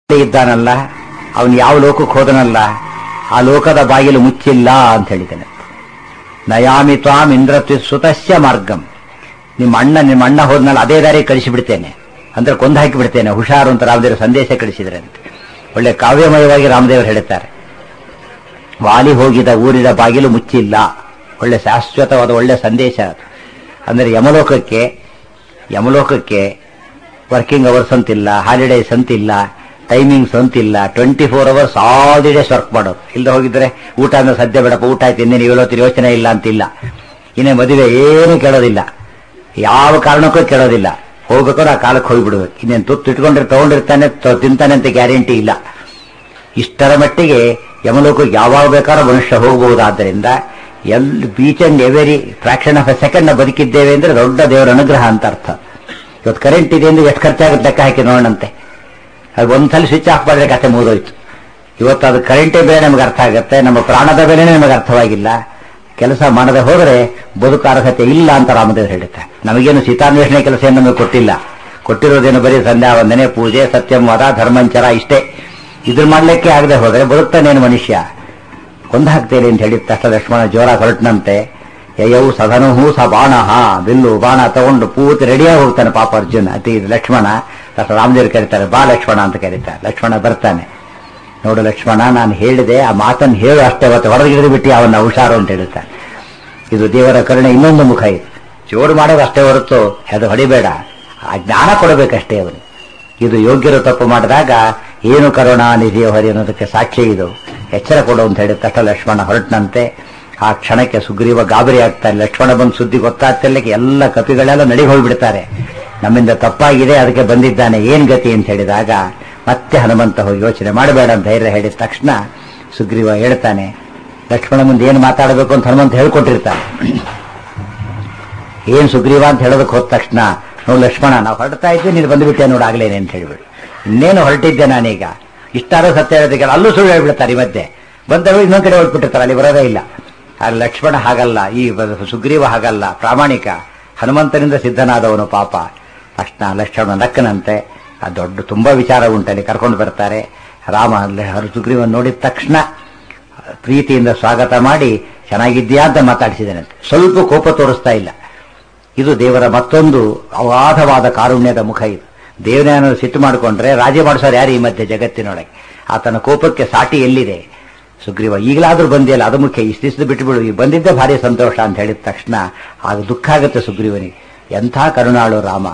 ಇದ್ದಾನಲ್ಲ ಅವನು ಯಾವ ಲೋಕಕ್ಕೆ ಹೋದನಲ್ಲ ಆ ಲೋಕದ ಬಾಗಿಲು ಮುಚ್ಚಿಲ್ಲ ಅಂತ ಹೇಳಿದ್ದಾನೆ. ನಯಾಮಿ ತ್ವಾಂ ಇಂದ್ರತ್ವ ಸುತಸ್ಯ ಮಾರ್ಗಂ. ನಿಮ್ಮ ಅಣ್ಣ ಹೋದ್ನಲ್ಲ ಅದೇ ದಾರಿ ಕಳಿಸಿಬಿಡ್ತೇನೆ ಅಂದ್ರೆ ಕೊಂದು ಹಾಕಿ ಬಿಡ್ತೇನೆ, ಹುಷಾರು ಅಂತ ರಾಮದೇವರು ಸಂದೇಶ ಕಳಿಸಿದ್ರೆ ಅಂತ ಒಳ್ಳೆ ಕಾವ್ಯಮಯವಾಗಿ ರಾಮದೇವರು ಹೇಳುತ್ತಾರೆ. ವಾಲಿ ಹೋಗಿದ ಊರಿನ ಬಾಗಿಲು ಮುಚ್ಚಿಲ್ಲ. ಒಳ್ಳೆ ಶಾಶ್ವತವಾದ ಒಳ್ಳೆ ಸಂದೇಶ ಅದು. ಅಂದರೆ ಯಮಲೋಕಕ್ಕೆ ವರ್ಕಿಂಗ್ ಅವರ್ಸ್ ಅಂತಿಲ್ಲ, ಹಾಲಿಡೇಸ್ ಅಂತಿಲ್ಲ, ಟೈಮಿಂಗ್ಸ್ ಅಂತಿಲ್ಲ. 24 hours all the days work ಮಾಡೋದು. ಇಲ್ಲದೆ ಹೋಗಿದ್ರೆ ಊಟ ಅಂದ್ರೆ ಸದ್ಯ ಬೇಡಪ್ಪ, ಊಟ ಆಯ್ತು ಇನ್ನೇನು ಇವತ್ತು ಯೋಚನೆ ಇಲ್ಲ ಅಂತಿಲ್ಲ. ಇನ್ನೇ ಮದುವೆ ಏನು ಕೇಳೋದಿಲ್ಲ, ಯಾವ ಕಾರಣಕ್ಕೂ ಕೇಳೋದಿಲ್ಲ. ಹೋಗ್ಬೇಕಾದ್ರೆ ಆ ಕಾಲಕ್ಕೆ ಹೋಗಿಬಿಡ್ಬೇಕು. ಇನ್ನೇನು ತುತ್ತು ಇಟ್ಕೊಂಡ್ರೆ ತಗೊಂಡಿರ್ತಾನೆ ತಿಂತಾನೆ ಅಂತ ಗ್ಯಾರಂಟಿ ಇಲ್ಲ. ಇಷ್ಟರ ಮಟ್ಟಿಗೆ ಯಮಲೋಕಕ್ಕೆ ಯಾವಾಗ ಬೇಕಾದ್ರೂ ಮನುಷ್ಯ ಹೋಗಬಹುದಾದ್ದರಿಂದ each and every fraction of a second ಬದುಕಿದ್ದೇವೆ ಅಂದ್ರೆ ದೊಡ್ಡ ದೇವರ ಅನುಗ್ರಹ ಅಂತ ಅರ್ಥ. ಇವತ್ತು ಕರೆಂಟ್ ಇದೆ ಅಂದ್ರೆ ಎಷ್ಟು ಖರ್ಚಾಗುತ್ತೆ ಲೆಕ್ಕ ಹಾಕಿ ನೋಡೋಣಂತೆ. ಅದು ಒಂದ್ಸಲ ಸ್ವಿಚ್ ಆಫ್ ಮಾಡಿದ್ರೆ ಕಥೆ ಮುಗಿದೋಯ್ತು. ಇವತ್ತು ಅದು ಕರೆಂಟೇ ಬೇರೆ ನಮಗೆ ಅರ್ಥ ಆಗುತ್ತೆ, ನಮ್ಮ ಪ್ರಾಣದ ಬೆಲೆನೇ ನಮಗೆ ಅರ್ಥವಾಗಿಲ್ಲ. ಕೆಲಸ ಮಾಡದೆ ಹೋದರೆ ಬದುಕು ಅರ್ಹತೆ ಇಲ್ಲ ಅಂತ ರಾಮದೇವರು ಹೇಳುತ್ತಾರೆ. ನಮಗೇನು ಸೀತಾನ್ವೇಷಣೆ ಕೆಲಸ ಏನು ನಮಗೆ ಕೊಟ್ಟಿಲ್ಲ. ಕೊಟ್ಟಿರೋದೇನು ಬರೀ ಸಂಧ್ಯಾ ವಂದನೆ, ಪೂಜೆ, ಸತ್ಯಂವಾದ, ಧರ್ಮಂಚರ ಇಷ್ಟೇ. ಇದ್ರ ಮಾಡ್ಲಿಕ್ಕೆ ಆಗದೆ ಹೋದರೆ ಬದುಕ್ತಾನೇನು ಮನುಷ್ಯ? ಕೊಂದು ಹಾಕ್ತೇನೆ ಅಂತ ಹೇಳಿದ ತಕ್ಷಣ ಲಕ್ಷ್ಮಣ ಜೋರ ಹೊರಟನಂತೆ. ಯಯೌ ಸಧನುಹು ಸ ಬಾಣಃ. ಬಿಲ್ಲು ಬಾಣ ತಗೊಂಡು ಪೂರ್ತಿ ರೆಡಿಯಾಗಿ ಹೋಗ್ತಾನೆ ಪಾಪ ಅರ್ಜುನ. ಲಕ್ಷ್ಮಣ ತಕ್ಷಣ ರಾಮದೇವರು ಕರೀತಾರೆ, ಬಾ ಲಕ್ಷ್ಮಣ ಅಂತ ಕರೀತಾರೆ. ಲಕ್ಷ್ಮಣ ಬರ್ತಾನೆ. ನೋಡು ಲಕ್ಷ್ಮಣ, ನಾನು ಹೇಳಿದೆ ಆ ಮಾತನ್ನು ಹೇಳು ಅಷ್ಟೇ, ಹೊತ್ತು ಹೊರಗಿಡಿದು ಬಿಟ್ಟು ಅವನ್ನ ಹುಷಾರು ಅಂತ ಹೇಳ್ತಾನೆ. ಇದು ದೇವರ ಕರುಣೆ ಇನ್ನೊಂದು ಮುಖ ಇದು. ಜೋರು ಮಾಡೋದು ಅಷ್ಟೇ ಹೊರತು ಅದು ಹೊಡಿಬೇಡ, ಆ ಜ್ಞಾನ ಕೊಡಬೇಕಷ್ಟೇ ಅವನು. ಇದು ಯೋಗ್ಯರು ತಪ್ಪು ಮಾಡಿದಾಗ ಏನು ಕರುಣಾ ನಿಧಿಯ ಹೊರಿ ಅನ್ನೋದಕ್ಕೆ ಸಾಕ್ಷಿ ಇದು. ಎಚ್ಚರ ಕೊಡು ಅಂತ ಹೇಳಿದ ತಕ್ಷಣ ಲಕ್ಷ್ಮಣ ಹೊರಟನಂತೆ. ಆ ಕ್ಷಣಕ್ಕೆ ಸುಗ್ರೀವ ಗಾಬರಿ ಆಗ್ತಾರೆ. ಲಕ್ಷ್ಮಣ ಬಂದು ಸುದ್ದಿ ಗೊತ್ತಾಗ್ತಿರ್ಲಿಕ್ಕೆ ಎಲ್ಲ ಕಪಿಗಳೆಲ್ಲ ನಡಿಗೆ ಹೋಗ್ಬಿಡ್ತಾರೆ. ನಮ್ಮಿಂದ ತಪ್ಪಾಗಿದೆ, ಅದಕ್ಕೆ ಬಂದಿದ್ದಾನೆ, ಏನ್ ಗತಿ ಅಂತ ಹೇಳಿದಾಗ ಮತ್ತೆ ಹನುಮಂತ ಹೋಗಿ ಯೋಚನೆ ಮಾಡಬೇಡ ಅಂತ ಧೈರ್ಯ ಹೇಳಿದ ತಕ್ಷಣ ಸುಗ್ರೀವ ಹೇಳ್ತಾನೆ. ಲಕ್ಷ್ಮಣ ಮುಂದೆ ಏನು ಮಾತಾಡಬೇಕು ಅಂತ ಹನುಮಂತ ಹೇಳ್ಕೊಟ್ಟಿರ್ತಾನೆ. ಏನ್ ಸುಗ್ರೀವ ಅಂತ ಹೇಳೋದಕ್ಕೆ ಹೋದ ತಕ್ಷಣ, ನೋಡು ಲಕ್ಷ್ಮಣ, ನಾವು ಹೊರಡ್ತಾ ಇದ್ದೆ, ನೀನು ಬಂದುಬಿಟ್ಟೆ ನೋಡಾಗ್ಲೇನೆ ಅಂತ ಹೇಳಿಬಿಡು. ಇನ್ನೇನು ಹೊರಟಿದ್ದೆ ನಾನೀಗ, ಇಷ್ಟಾದ್ರೂ ಸತ್ಯ ಹೇಳೋದಕ್ಕೆ ಅಲ್ಲೂ ಸುಳ್ಳು ಹೇಳ್ಬಿಡ್ತಾರೆ. ಈ ಮಧ್ಯೆ ಬಂದವರು ಇನ್ನೊಂದ್ ಕಡೆ ಹೊರಟ್ಬಿಟ್ಟಿರ್ತಾರೆ, ಅಲ್ಲಿ ಬರೋದೇ ಇಲ್ಲ. ಆದ್ರೆ ಲಕ್ಷ್ಮಣ ಹಾಗಲ್ಲ, ಈ ಸುಗ್ರೀವ ಹಾಗಲ್ಲ, ಪ್ರಾಮಾಣಿಕ, ಹನುಮಂತನಿಂದ ಸಿದ್ಧನಾದವನು ಪಾಪ. ತಕ್ಷಣ ಲಕ್ಷ್ಮಣ ನಕ್ಕನಂತೆ. ಆ ದೊಡ್ಡ ತುಂಬಾ ವಿಚಾರ ಉಂಟಲ್ಲಿ ಕರ್ಕೊಂಡು ಬರ್ತಾರೆ. ರಾಮ ಸುಗ್ರೀವನ್ ನೋಡಿದ ತಕ್ಷಣ ಪ್ರೀತಿಯಿಂದ ಸ್ವಾಗತ ಮಾಡಿ ಚೆನ್ನಾಗಿದ್ಯಾ ಅಂತ ಮಾತಾಡಿಸಿದನಂತೆ. ಸ್ವಲ್ಪ ಕೋಪ ತೋರಿಸ್ತಾ ಇಲ್ಲ. ಇದು ದೇವರ ಮತ್ತೊಂದು ಅಗಾಧವಾದ ಕಾರುಣ್ಯದ ಮುಖ ಇದು. ದೇವನೇನೋ ಸಿಟ್ಟು ಮಾಡಿಕೊಂಡ್ರೆ ರಾಜಿ ಮಾಡಿಸೋರು ಯಾರು ಈ ಮಧ್ಯೆ ಜಗತ್ತಿನೊಳಗೆ? ಆತನ ಕೋಪಕ್ಕೆ ಸಾಟಿ ಎಲ್ಲಿದೆ? ಸುಗ್ರೀವ ಈಗಲಾದ್ರೂ ಬಂದಿಲ್ಲ, ಅದು ಮುಖ್ಯ. ಇಷ್ಟಿಷ್ಟು ಬಿಟ್ಟುಬಿಡು, ಈಗ ಬಂದಿದ್ದೇ ಭಾರಿ ಸಂತೋಷ ಅಂತ ಹೇಳಿದ ತಕ್ಷಣ ಆಗ ದುಃಖ ಆಗುತ್ತೆ ಸುಗ್ರೀವನಿಗೆ. ಎಂಥ ಕರುಣಾಳು ರಾಮ.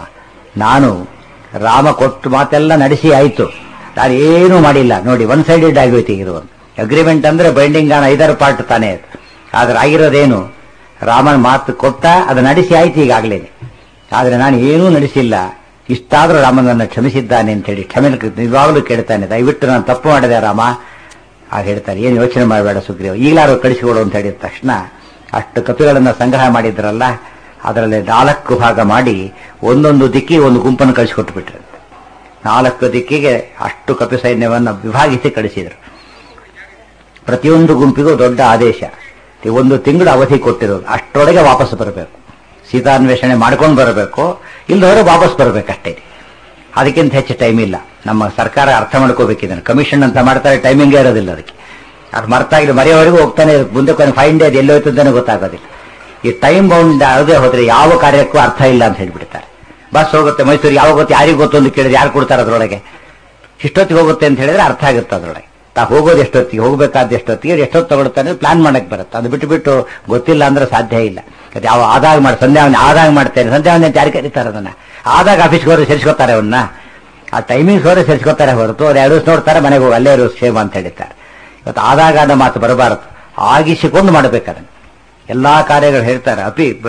ರಾಮ ಕೊಟ್ಟು ಮಾತೆಲ್ಲ ನಡೆಸಿ ಆಯ್ತು, ನಾನು ಏನೂ ಮಾಡಿಲ್ಲ ನೋಡಿ, ಒನ್ ಸೈಡೆಡ್ ಆಗೋಯ್ತು. ಇದು ಅಗ್ರಿಮೆಂಟ್ ಅಂದ್ರೆ ಬೈಂಡಿಂಗ್ ಆನ್ 5 ಪಾರ್ಟ್ ತಾನೇ. ಆದ್ರೆ ಆಗಿರೋದೇನು? ರಾಮನ ಮಾತು ಕೊಟ್ಟ, ಅದು ನಡೆಸಿ ಆಯ್ತು ಈಗಾಗಲೇ. ಆದ್ರೆ ನಾನು ಏನೂ ನಡೆಸಿಲ್ಲ. ಇಷ್ಟಾದ್ರೂ ರಾಮನನ್ನು ಕ್ಷಮಿಸಿದ್ದಾನೆ ಅಂತ ಹೇಳಿ ಕ್ಷಮೆ ನಿಜವಾಗಲೂ ಕೇಳ್ತಾನೆ. ದಯವಿಟ್ಟು ನಾನು ತಪ್ಪು ಮಾಡಿದೆ ರಾಮ. ಆಗ ಹೇಳ್ತಾರೆ, ಏನು ಯೋಚನೆ ಮಾಡಬೇಡ ಸುಗ್ರೀವ, ಈಗಲಾರು ಕಳಿಸಿಕೊಡು ಅಂತ ಹೇಳಿದ ತಕ್ಷಣ ಅಷ್ಟು ಕಪಿಗಳನ್ನು ಸಂಗ್ರಹ ಮಾಡಿದ್ರಲ್ಲ, ಅದರಲ್ಲಿ 4 ಭಾಗ ಮಾಡಿ ಒಂದೊಂದು ದಿಕ್ಕಿಗೆ ಒಂದು ಗುಂಪನ್ನು ಕಳಿಸಿಕೊಟ್ಟು ಬಿಟ್ರು. 4 ದಿಕ್ಕಿಗೆ ಅಷ್ಟು ಕಪಿ ಸೈನ್ಯವನ್ನು ವಿಭಾಗಿಸಿ ಕಳಿಸಿದರು. ಪ್ರತಿಯೊಂದು ಗುಂಪಿಗೂ ದೊಡ್ಡ ಆದೇಶ, 1 ತಿಂಗಳು ಅವಧಿ ಕೊಟ್ಟಿರೋದು, ಅಷ್ಟರೊಳಗೆ ವಾಪಸ್ ಬರಬೇಕು. ಸೀತಾನ್ವೇಷಣೆ ಮಾಡ್ಕೊಂಡು ಬರಬೇಕು, ಇಲ್ಲದವರೆ ವಾಪಸ್ ಬರಬೇಕಷ್ಟೇ. ಅದಕ್ಕಿಂತ ಹೆಚ್ಚು ಟೈಮ್ ಇಲ್ಲ. ನಮ್ಮ ಸರ್ಕಾರ ಅರ್ಥ ಮಾಡ್ಕೋಬೇಕಿದ್ದಾನೆ. ಕಮಿಷನ್ ಅಂತ ಮಾಡ್ತಾರೆ, ಟೈಮಿಂಗೇ ಇರೋದಿಲ್ಲ ಅದಕ್ಕೆ. ಅದು ಮರ್ತಾಗಿ ಮರೆಯವರೆಗೂ ಹೋಗ್ತಾನೆ, ಮುಂದೆ ಕೊನೆ ಫೈನ್ ಡೇ ಅದು ಎಲ್ಲೋಯ್ತು ಅಂತಾನೆ ಗೊತ್ತಾಗೋದಿಲ್ಲ. ಈ ಟೈಮ್ ಬೌಂಡ್ ಆಗದೆ ಹೋದ್ರೆ ಯಾವ ಕಾರ್ಯಕ್ಕೂ ಅರ್ಥ ಇಲ್ಲ ಅಂತ ಹೇಳ್ಬಿಡ್ತಾರೆ. ಬಸ್ ಹೋಗುತ್ತೆ ಮೈಸೂರಿಗೆ, ಯಾವಾಗ ಗೊತ್ತು ಯಾರಿಗೂ ಗೊತ್ತು ಅಂತ ಕೇಳಿದ್ರೆ ಯಾರು ಕೊಡ್ತಾರೆ ಅದರೊಳಗೆ? ಇಷ್ಟೊತ್ತಿಗೆ ಹೋಗುತ್ತೆ ಅಂತ ಹೇಳಿದ್ರೆ ಅರ್ಥ ಆಗುತ್ತೆ ಅದರೊಳಗೆ. ಹೋಗೋದು ಎಷ್ಟೊತ್ತಿಗೆ, ಹೋಗ್ಬೇಕಾದ ಎಷ್ಟೊತ್ತಿಗೆ, ಎಷ್ಟೊತ್ತು ತಗೊಳ್ತಾನೆ ಪ್ಲಾನ್ ಮಾಡಕ್ ಬರುತ್ತೆ. ಅದು ಬಿಟ್ಟು ಗೊತ್ತಿಲ್ಲ ಅಂದ್ರೆ ಸಾಧ್ಯ ಇಲ್ಲ. ಅದು ಯಾವ ಆದಾಗ ಮಾಡಿ ಸಂಧ್ಯಾವನೆ ಆದಾಗ ಮಾಡ್ತೇನೆ, ಸಂಧ್ಯಾವನೆ ಅಂತ ಯಾರು ಕರೀತಾರೆ? ಅದನ್ನ ಆದಾಗ ಆಫೀಸ್ಗೆ ಹೋದ್ರೆ ಸೇರಿಸ್ಕೊತಾರೆ, ಅವನ್ನ ಆ ಟೈಮಿಂಗ್ಸ್ ಹೋದ್ರೆ ಸೇರಿಸ್ಕೊತಾರೆ ಹೊರತು ಅವ್ರು 2 ದಿವಸ ನೋಡ್ತಾರೆ, ಮನೆಗೆ ಹೋಗಿ ಅಲ್ಲೇ ಇರೋ ಸೇಮ್ ಅಂತ ಹೇಳಿದ್ದಾರೆ. ಇವತ್ತು ಆದಾಗ ಆದ ಮಾತು ಬರಬಾರದು, ಆಗಿಸಿಕೊಂಡು ಮಾಡಬೇಕದನ್ನು. ಎಲ್ಲಾ ಕಾರ್ಯಗಳು ಹೇಳ್ತಾರೆ.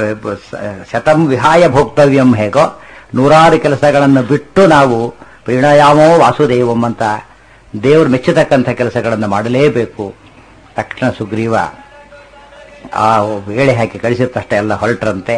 ಶತಂ ವಿಹಾಯ ಭೋಕ್ತವ್ಯಂ ಹೇಗೋ, 100 ಕೆಲಸಗಳನ್ನು ಬಿಟ್ಟು ನಾವು ಪ್ರೀಣಯಾಮೋ ವಾಸುದೇವಂ ಅಂತ ದೇವರು ಮೆಚ್ಚತಕ್ಕಂಥ ಕೆಲಸಗಳನ್ನು ಮಾಡಲೇಬೇಕು. ತಕ್ಷಣ ಸುಗ್ರೀವ ಆ ವೇಳೆ ಹಾಕಿ ಕಳಿಸಿದ ತಕ್ಷಣ ಎಲ್ಲ ಹೊರಟ್ರಂತೆ.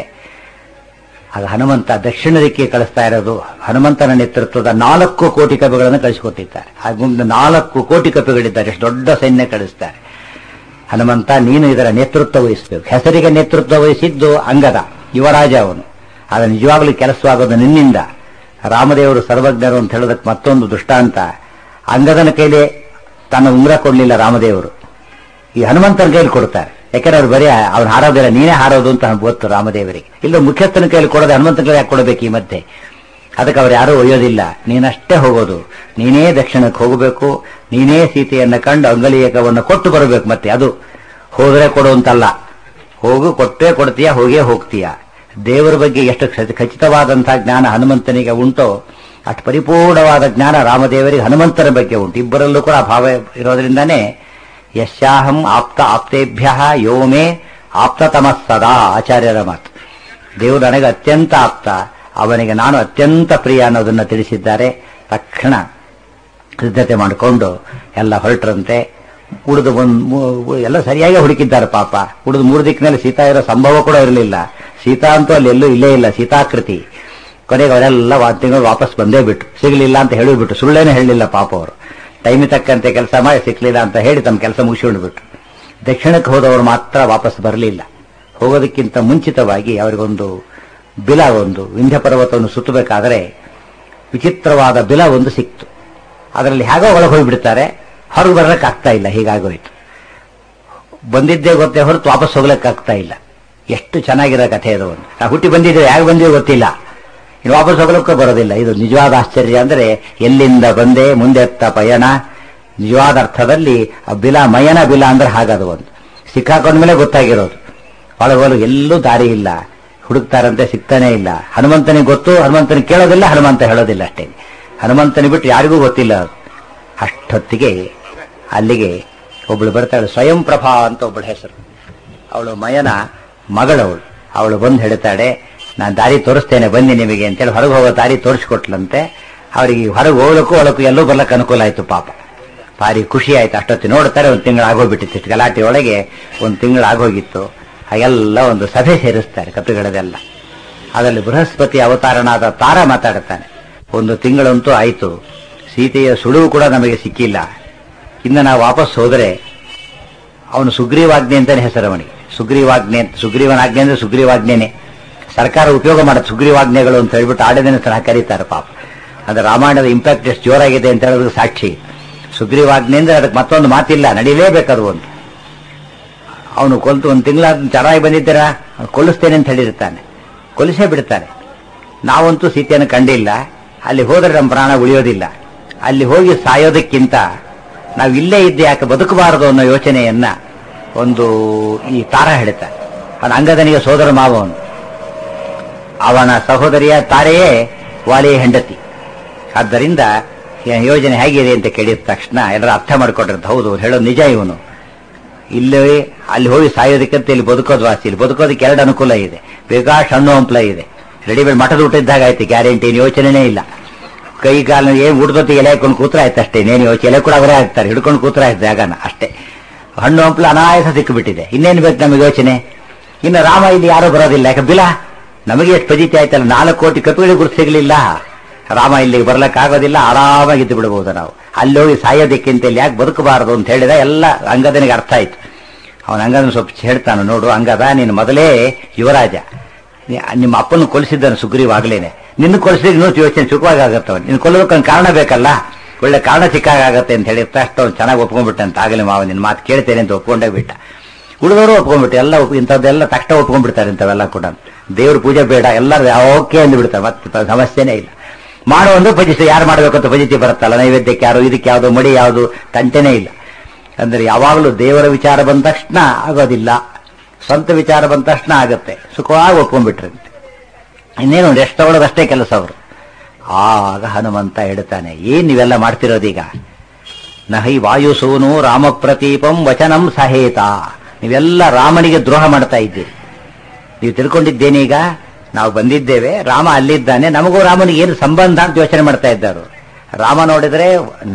ಆಗ ಹನುಮಂತ ದಕ್ಷಿಣ ದಿಕ್ಕಿಗೆ ಕಳಿಸ್ತಾ ಇರೋದು. ಹನುಮಂತನ ನೇತೃತ್ವದ 4 ಕೋಟಿ ಕಪಿಗಳನ್ನು ಕಳಿಸಿಕೊಟ್ಟಿದ್ದಾರೆ. ಹಾಗೆ ಮುಂದೆ 4 ಕೋಟಿ ಕಪಿಗಳಿದ್ದಾರೆ. ಎಷ್ಟು ದೊಡ್ಡ ಸೈನ್ಯ ಕಳಿಸ್ತಾರೆ. ಹನುಮಂತ, ನೀನು ಇದರ ನೇತೃತ್ವ ವಹಿಸಬೇಕು. ಹೆಸರಿಗೆ ನೇತೃತ್ವ ವಹಿಸಿದ್ದು ಅಂಗದ, ಯುವರಾಜ ಅವನು. ಆದರೆ ನಿಜವಾಗ್ಲೂ ಕೆಲಸವಾಗೋದು ನಿನ್ನಿಂದ. ರಾಮದೇವರು ಸರ್ವಜ್ಞರು ಅಂತ ಹೇಳೋದಕ್ಕೆ ಮತ್ತೊಂದು ದೃಷ್ಟಾಂತ. ಅಂಗದನ ಕೈಲಿ ತನ್ನ ಉಂಗುರ ಕೊಡ್ಲಿಲ್ಲ ರಾಮದೇವರು, ಈ ಹನುಮಂತನ ಕೈಲಿ ಕೊಡ್ತಾರೆ. ಯಾಕಂದ್ರೆ ಅವ್ರು ಬರೀ ಅವ್ನು ಹಾರೋದಿಲ್ಲ, ನೀನೇ ಹಾರೋದು ಅಂತ ಗೊತ್ತು ರಾಮದೇವರಿಗೆ. ಇಲ್ಲ ಮುಖ್ಯಸ್ಥನ ಕೈಲಿ ಕೊಡೋದು, ಹನುಮಂತನ ಕೈಲಿ ಯಾಕೆ ಕೊಡಬೇಕು ಈ ಮಧ್ಯೆ? ಅದಕ್ಕೆ ಅವ್ರು ಯಾರೂ ಒಯ್ಯೋದಿಲ್ಲ, ನೀನಷ್ಟೇ ಹೋಗೋದು, ನೀನೇ ದಕ್ಷಿಣಕ್ಕೆ ಹೋಗಬೇಕು, ನೀನೇ ಸೀತೆಯನ್ನ ಕಂಡು ಅಂಗಲಿಯಕವನ್ನು ಕೊಟ್ಟು ಬರಬೇಕು. ಮತ್ತೆ ಅದು ಹೋದ್ರೆ ಕೊಡು ಅಂತಲ್ಲ, ಹೋಗು ಕೊಟ್ಟೇ ಕೊಡ್ತೀಯ, ಹೋಗೇ ಹೋಗ್ತೀಯ. ದೇವರ ಬಗ್ಗೆ ಎಷ್ಟು ಖಚಿತವಾದಂತಹ ಜ್ಞಾನ ಹನುಮಂತನಿಗೆ ಉಂಟೋ ಅಷ್ಟು ಪರಿಪೂರ್ಣವಾದ ಜ್ಞಾನ ರಾಮದೇವರಿಗೆ ಹನುಮಂತನ ಬಗ್ಗೆ ಉಂಟು. ಇಬ್ಬರಲ್ಲೂ ಕೂಡ ಆ ಭಾವ ಇರೋದ್ರಿಂದಾನೇ ಯಶ್ಯಾಹಂ ಆಪ್ತ ಆಪ್ತೇಭ್ಯ ಯೋ ಮೇ ಆಪ್ತತಮಃ ಸದಾ, ಆಚಾರ್ಯರ ಮಾತು. ದೇವರು ನನಗೆ ಅತ್ಯಂತ ಆಪ್ತ, ಅವನಿಗೆ ನಾನು ಅತ್ಯಂತ ಪ್ರಿಯ ಅನ್ನೋದನ್ನ ತಿಳಿಸಿದ್ದಾರೆ. ತಕ್ಷಣ ಸಿದ್ಧತೆ ಮಾಡಿಕೊಂಡು ಎಲ್ಲ ಹೊರಟ್ರಂತೆ. ಉಳಿದು ಎಲ್ಲ ಸರಿಯಾಗಿ ಹುಡುಕಿದ್ದಾರೆ ಪಾಪ. ಉಳಿದು 3 ದಿಕ್ಕಿನಲ್ಲಿ ಸೀತಾ ಇರೋ ಸಂಭವ ಕೂಡ ಇರಲಿಲ್ಲ. ಸೀತಾ ಅಂತೂ ಅಲ್ಲಿ ಎಲ್ಲೂ ಇಲ್ಲೇ ಇಲ್ಲ, ಸೀತಾಕೃತಿ. ಕೊನೆಗೆ ಅವರೆಲ್ಲ ತಿಂಗಳು ವಾಪಸ್ ಬಂದೇ ಬಿಟ್ಟು, ಸಿಗಲಿಲ್ಲ ಅಂತ ಹೇಳಿಬಿಟ್ಟು, ಸುಳ್ಳೇನೆ ಹೇಳಲಿಲ್ಲ ಪಾಪ ಅವರು. ಟೈಮಿಗೆ ತಕ್ಕಂತೆ ಕೆಲಸ ಮಾಡಿ ಸಿಕ್ಕಲಿಲ್ಲ ಅಂತ ಹೇಳಿ ತಮ್ಮ ಕೆಲಸ ಮುಗಿಸಿಕೊಂಡ್ಬಿಟ್ಟು. ದಕ್ಷಿಣಕ್ಕೆ ಹೋದವರು ಮಾತ್ರ ವಾಪಸ್ ಬರಲಿಲ್ಲ. ಹೋಗೋದಕ್ಕಿಂತ ಮುಂಚಿತವಾಗಿ ಅವರಿಗೊಂದು ಬಿಲ, ಒಂದು ವಿಂಧ್ಯ ಪರ್ವತವನ್ನು ಸುತ್ತಬೇಕಾದರೆ ವಿಚಿತ್ರವಾದ ಬಿಲ ಒಂದು ಸಿಕ್ತು. ಅದರಲ್ಲಿ ಹೇಗೋ ಒಳಗೆ ಹೋಗಿಬಿಡ್ತಾರೆ, ಹೊರಗೆ ಬರಲಿಕ್ಕಾಗ್ತಾ ಇಲ್ಲ. ಹೀಗಾಗೋಯ್ತು. ಬಂದಿದ್ದೇ ಗೊತ್ತೇ ಹೊರತು ವಾಪಸ್ ಹೋಗ್ಲಿಕ್ಕಾಗ್ತಾ ಇಲ್ಲ. ಎಷ್ಟು ಚೆನ್ನಾಗಿರೋ ಕಥೆ ಅದು. ಒಂದು ನಾವು ಹುಟ್ಟಿ ಬಂದಿದ್ದೇವೆ, ಹೇಗೆ ಬಂದಿವೆ ಗೊತ್ತಿಲ್ಲ, ಇನ್ನು ವಾಪಸ್ ಹೋಗ್ಲಿಕ್ಕೂ ಬರೋದಿಲ್ಲ. ಇದು ನಿಜವಾದ ಆಶ್ಚರ್ಯ. ಅಂದರೆ ಎಲ್ಲಿಂದ ಬಂದೆ, ಮುಂದೆತ್ತ ಪಯಣ. ನಿಜವಾದ ಅರ್ಥದಲ್ಲಿ ಬಿಲ, ಮಯನ ಬಿಲ ಅಂದ್ರೆ ಹಾಗದು. ಒಂದು ಸಿಕ್ಕಾಕೊಂಡ ಮೇಲೆ ಗೊತ್ತಾಗಿರೋದು. ಒಳಗೋಲು ಎಲ್ಲೂ ದಾರಿ ಇಲ್ಲ, ಹುಡುಕ್ತಾರಂತೆ, ಸಿಗ್ತಾನೆ ಇಲ್ಲ. ಹನುಮಂತನಿಗೆ ಗೊತ್ತು, ಹನುಮಂತನಿಗೆ ಕೇಳೋದಿಲ್ಲ, ಹನುಮಂತ ಹೇಳೋದಿಲ್ಲ ಅಷ್ಟೇ. ಹನುಮಂತನಿಗೆ ಬಿಟ್ಟು ಯಾರಿಗೂ ಗೊತ್ತಿಲ್ಲ. ಅಷ್ಟೊತ್ತಿಗೆ ಅಲ್ಲಿಗೆ ಒಬ್ಬಳು ಬರ್ತಾಳೆ, ಸ್ವಯಂ ಪ್ರಭಾ ಅಂತ ಒಬ್ಬಳ ಹೆಸರು. ಅವಳು ಮಯನ ಮಗಳವಳು. ಅವಳು ಬಂದು ಹೇಳ್ತಾಳೆ, ನಾನು ದಾರಿ ತೋರಿಸ್ತೇನೆ ಬನ್ನಿ ನಿಮಗೆ ಅಂತೇಳಿ ಹೊರಗೆ ಹೋಗೋ ದಾರಿ ತೋರಿಸ್ಕೊಟ್ಲಂತೆ. ಅವರಿಗೆ ಹೊರಗೆ ಹೋಗ್ಲಿಕ್ಕೂ ಒಳಕ್ಕೂ ಎಲ್ಲೂ ಬರ್ಲಕ್ಕೆ ಅನುಕೂಲ ಆಯ್ತು ಪಾಪ. ಭಾರಿ ಖುಷಿ ಆಯ್ತು. ಅಷ್ಟೊತ್ತಿ ನೋಡ್ತಾರೆ, 1 ತಿಂಗಳು ಆಗೋಗ್ಬಿಟ್ಟಿತ್ತು. ಇಷ್ಟು ಗಲಾಟೆ ಒಳಗೆ 1 ತಿಂಗಳು ಆಗೋಗಿತ್ತು. ಹಾಗೆಲ್ಲ ಒಂದು ಸಭೆ ಸೇರಿಸ್ತಾರೆ ಕಪಿಗಳದೆಲ್ಲ. ಅದರಲ್ಲಿ ಬೃಹಸ್ಪತಿ ಅವತಾರನಾದ ತಾರ ಮಾತಾಡುತ್ತಾನೆ. 1 ತಿಂಗಳಂತೂ ಆಯಿತು, ಸೀತೆಯ ಸುಳುವು ಕೂಡ ನಮಗೆ ಸಿಕ್ಕಿಲ್ಲ. ಇನ್ನು ನಾವು ವಾಪಸ್ ಹೋದರೆ ಅವನು ಸುಗ್ರೀವಾಜ್ಞೆ ಅಂತಾನೆ ಹೆಸರು ಅವನಿಗೆ. ಸುಗ್ರೀವನಾಜ್ಞೆ ಅಂದ್ರೆ ಸುಗ್ರೀವಾಜ್ಞೆನೆ. ಸರ್ಕಾರ ಉಪಯೋಗ ಮಾಡುತ್ತೆ ಸುಗ್ರೀವಾಜ್ಞೆಗಳು ಅಂತ ಹೇಳ್ಬಿಟ್ಟು ಆರ್ಡಿನೆನ್ಸ್ ಕರೀತಾರೆ ಪಾಪ. ಅದು ರಾಮಾಯಣದ ಇಂಪ್ಯಾಕ್ಟ್ ಎಷ್ಟು ಜೋರಾಗಿದೆ ಅಂತ ಹೇಳೋದಕ್ಕೆ ಸಾಕ್ಷಿ. ಸುಗ್ರೀವಾಜ್ಞೆ ಅಂದ್ರೆ ಅದಕ್ಕೆ ಮತ್ತೊಂದು ಮಾತಿಲ್ಲ, ನಡೀಲೇಬೇಕದು. ಒಂದು ಅವನು ಕೊಲ್ತು 1 ತಿಂಗಳ ಚೆನ್ನಾಗಿ ಬಂದಿದ್ದೀರಾ, ಕೊಲ್ಲಿಸ್ತೇನೆ ಅಂತ ಹೇಳಿರ್ತಾನೆ. ಕೊಲಿಸೇ ಬಿಡ್ತಾನೆ. ನಾವಂತೂ ಸೀತೆಯನ್ನು ಕಂಡಿಲ್ಲ, ಅಲ್ಲಿ ಹೋದರೆ ನಮ್ಮ ಪ್ರಾಣ ಉಳಿಯೋದಿಲ್ಲ. ಅಲ್ಲಿ ಹೋಗಿ ಸಾಯೋದಕ್ಕಿಂತ ನಾವು ಇಲ್ಲೇ ಇದ್ದು ಯಾಕೆ ಬದುಕಬಾರದು ಅನ್ನೋ ಯೋಚನೆಯನ್ನ ಒಂದು ಈ ತಾರ ಹೇಳ್ತಾನೆ. ಅವನ ಅಂಗದನಿಗೆ ಸೋದರ ಮಾವನು, ಅವನ ಸಹೋದರಿಯ ತಾರೆಯೇ ವಾಲಿಯ ಹೆಂಡತಿ. ಆದ್ದರಿಂದ ಯೋಜನೆ ಹೇಗಿದೆ ಅಂತ ಕೇಳಿದ ತಕ್ಷಣ ಎಲ್ಲರೂ ಅರ್ಥ ಮಾಡಿಕೊಟ್ರಂತ. ಹೌದು, ಹೇಳೋದು ನಿಜ. ಇವನು ಇಲ್ಲಿ ಅಲ್ಲಿ ಹೋಗಿ ಸಾಯೋದಕ್ಕಿಂತ ಇಲ್ಲಿ ಬದುಕೋದು ವಾಸಿ. ಇಲ್ಲಿ ಬದುಕೋದಕ್ಕೆ 2 ಅನುಕೂಲ ಇದೆ. ಬೇಕಾಷ್ಟು ಹಣ್ಣು ಹಂಪಲ ಇದೆ, ರೆಡಿಮೇಡ್ ಮಠದ ಊಟ ಇದ್ದಾಗ ಆಯ್ತು, ಗ್ಯಾರಂಟಿ. ಯೋಚನೆನೇ ಇಲ್ಲ. ಕೈ ಕಾಲ ಏನು ಊಟದೊತ್ತಿಗೆ ಎಲೆ ಹಾಕೊಂಡು ಕೂತ್ರ ಆಯ್ತು ಅಷ್ಟೇ. ಇನ್ನೇನು ಯೋಚನೆ, ಎಲೆ ಕೂಡ ಅವರೇ ಹಾಕ್ತಾರೆ, ಹಿಡ್ಕೊಂಡು ಕೂತ್ರ ಆಯ್ತು ಜಾಗನ ಅಷ್ಟೇ. ಹಣ್ಣು ಹಂಪಲ ಅನಾಯಾಸ ಸಿಕ್ಕಿಬಿಟ್ಟಿದೆ. ಇನ್ನೇನು ಬೇಕು ನಮಗೆ ಯೋಚನೆ? ಇನ್ನು ರಾಮ ಇಲ್ಲಿ ಯಾರೂ ಬರೋದಿಲ್ಲ. ಯಾಕೆ ಬಿಲ ನಮಗೆ ಎಷ್ಟು ಪಜಿತಿ ಆಯ್ತಲ್ಲ, 4 ಕೋಟಿ ಕಪಿಗಳಿಗೆ ಗುರುತು ಸಿಗಲಿಲ್ಲ. ರಾಮ ಇಲ್ಲಿಗೆ ಬರ್ಲಕ್ಕಾಗೋದಿಲ್ಲ, ಆರಾಮಾಗಿದ್ದು ಬಿಡಬಹುದು ನಾವು. ಅಲ್ಲಿ ಹೋಗಿ ಸಾಯೋದಕ್ಕಿಂತ ಇಲ್ಲಿ ಯಾಕೆ ಬದುಕಬಾರದು ಅಂತ ಹೇಳಿದ ಎಲ್ಲ ಅಂಗದನಿಗೆ ಅರ್ಥ ಆಯ್ತು. ಅವನ ಅಂಗದನ ಸ್ವಲ್ಪ ಹೇಳ್ತಾನೆ, ನೋಡು ಅಂಗದ, ನೀನು ಮೊದಲೇ ಯುವರಾಜ, ನಿಮ್ಮ ಅಪ್ಪನ ಕೊಲಿಸಿದ್ದಾನೆ ಸುಗ್ರೀವಾಗ್ಲೇನೆ. ನಿನ್ನ ಕೊಲಿಸಿದ್ರೆ ಇನ್ನೂ ಯೋಚನೆ ಸುಖವಾಗತ್ತವ. ನಿನ್ನ ಕೊಲ್ಲೋದಕ್ಕೊಂದು ಕಾರಣ ಬೇಕಲ್ಲ, ಒಳ್ಳೆ ಕಾರಣ ಸಿಕ್ಕಾಗತ್ತೆ ಅಂತ ಹೇಳಿ ಅಷ್ಟು ಚೆನ್ನಾಗಿ ಒಪ್ಕೊಂಡ್ಬಿಟ್ಟಂತ. ಆಗಲೇ ಮಾವ ನಿನ್ನ ಮಾತು ಕೇಳ್ತೇನೆ ಅಂತ ಒಪ್ಕೊಂಡೇ ಬಿಟ್ಟ. ಉಳಿದವರು ಒಪ್ಕೊಂಡ್ಬಿಟ್ಟು ಎಲ್ಲ ಇಂಥದ್ದೆಲ್ಲ ತಕ್ಷಣ ಒಪ್ಕೊಂಡ್ಬಿಡ್ತಾರೆ. ಇಂಥವೆಲ್ಲ ಕೂಡ ದೇವ್ರ ಪೂಜೆ ಬೇಡ, ಎಲ್ಲರೂ ಓಕೆ ಅಂದ್ಬಿಡ್ತಾರೆ. ಮತ್ತೆ ಸಮಸ್ಯೆನೇ ಇಲ್ಲ. ಮಾಡೋ ಒಂದು ಪಜಿಸಿ, ಯಾರು ಮಾಡಬೇಕಂತ ಪಜಿತಿ ಬರುತ್ತಲ್ಲ, ನೈವೇದ್ಯಕ್ಕೆ ಯಾರು, ಇದಕ್ಕೆ ಯಾವುದು, ಮಡಿ ಯಾವುದು, ತಂಟೆನೇ ಇಲ್ಲ. ಅಂದ್ರೆ ಯಾವಾಗಲೂ ದೇವರ ವಿಚಾರ ಬಂದ ತಕ್ಷಣ ಆಗೋದಿಲ್ಲ, ಸ್ವಂತ ವಿಚಾರ ಬಂದ ತಕ್ಷಣ ಆಗುತ್ತೆ. ಸುಖವಾಗಿ ಒಪ್ಕೊಂಡ್ಬಿಟ್ರಂತೆ. ಇನ್ನೇನು ರೆಸ್ಟ್ ತಗೊಳ್ಳೋದಷ್ಟೇ ಕೆಲಸ ಅವರು. ಆಗ ಹನುಮಂತ ಹೇಳ್ತಾನೆ, ಏನ್ ನೀವೆಲ್ಲ ಮಾಡ್ತಿರೋದೀಗ? ನಹೈ ವಾಯುಸೂನು ರಾಮಪ್ರತೀಪಂ ವಚನಂ ಸಹೇತ. ನೀವೆಲ್ಲ ರಾಮನಿಗೆ ದ್ರೋಹ ಮಾಡ್ತಾ ಇದ್ದೀರಿ. ನೀವು ತಿಳ್ಕೊಂಡಿದ್ದೇನೀಗ, ನಾವು ಬಂದಿದ್ದೇವೆ, ರಾಮ ಅಲ್ಲಿದ್ದಾನೆ, ನಮಗೂ ರಾಮನಿಗೆ ಏನು ಸಂಬಂಧ ಅಂತ ಯೋಚನೆ ಮಾಡ್ತಾ ಇದ್ದಾರು. ರಾಮ ನೋಡಿದ್ರೆ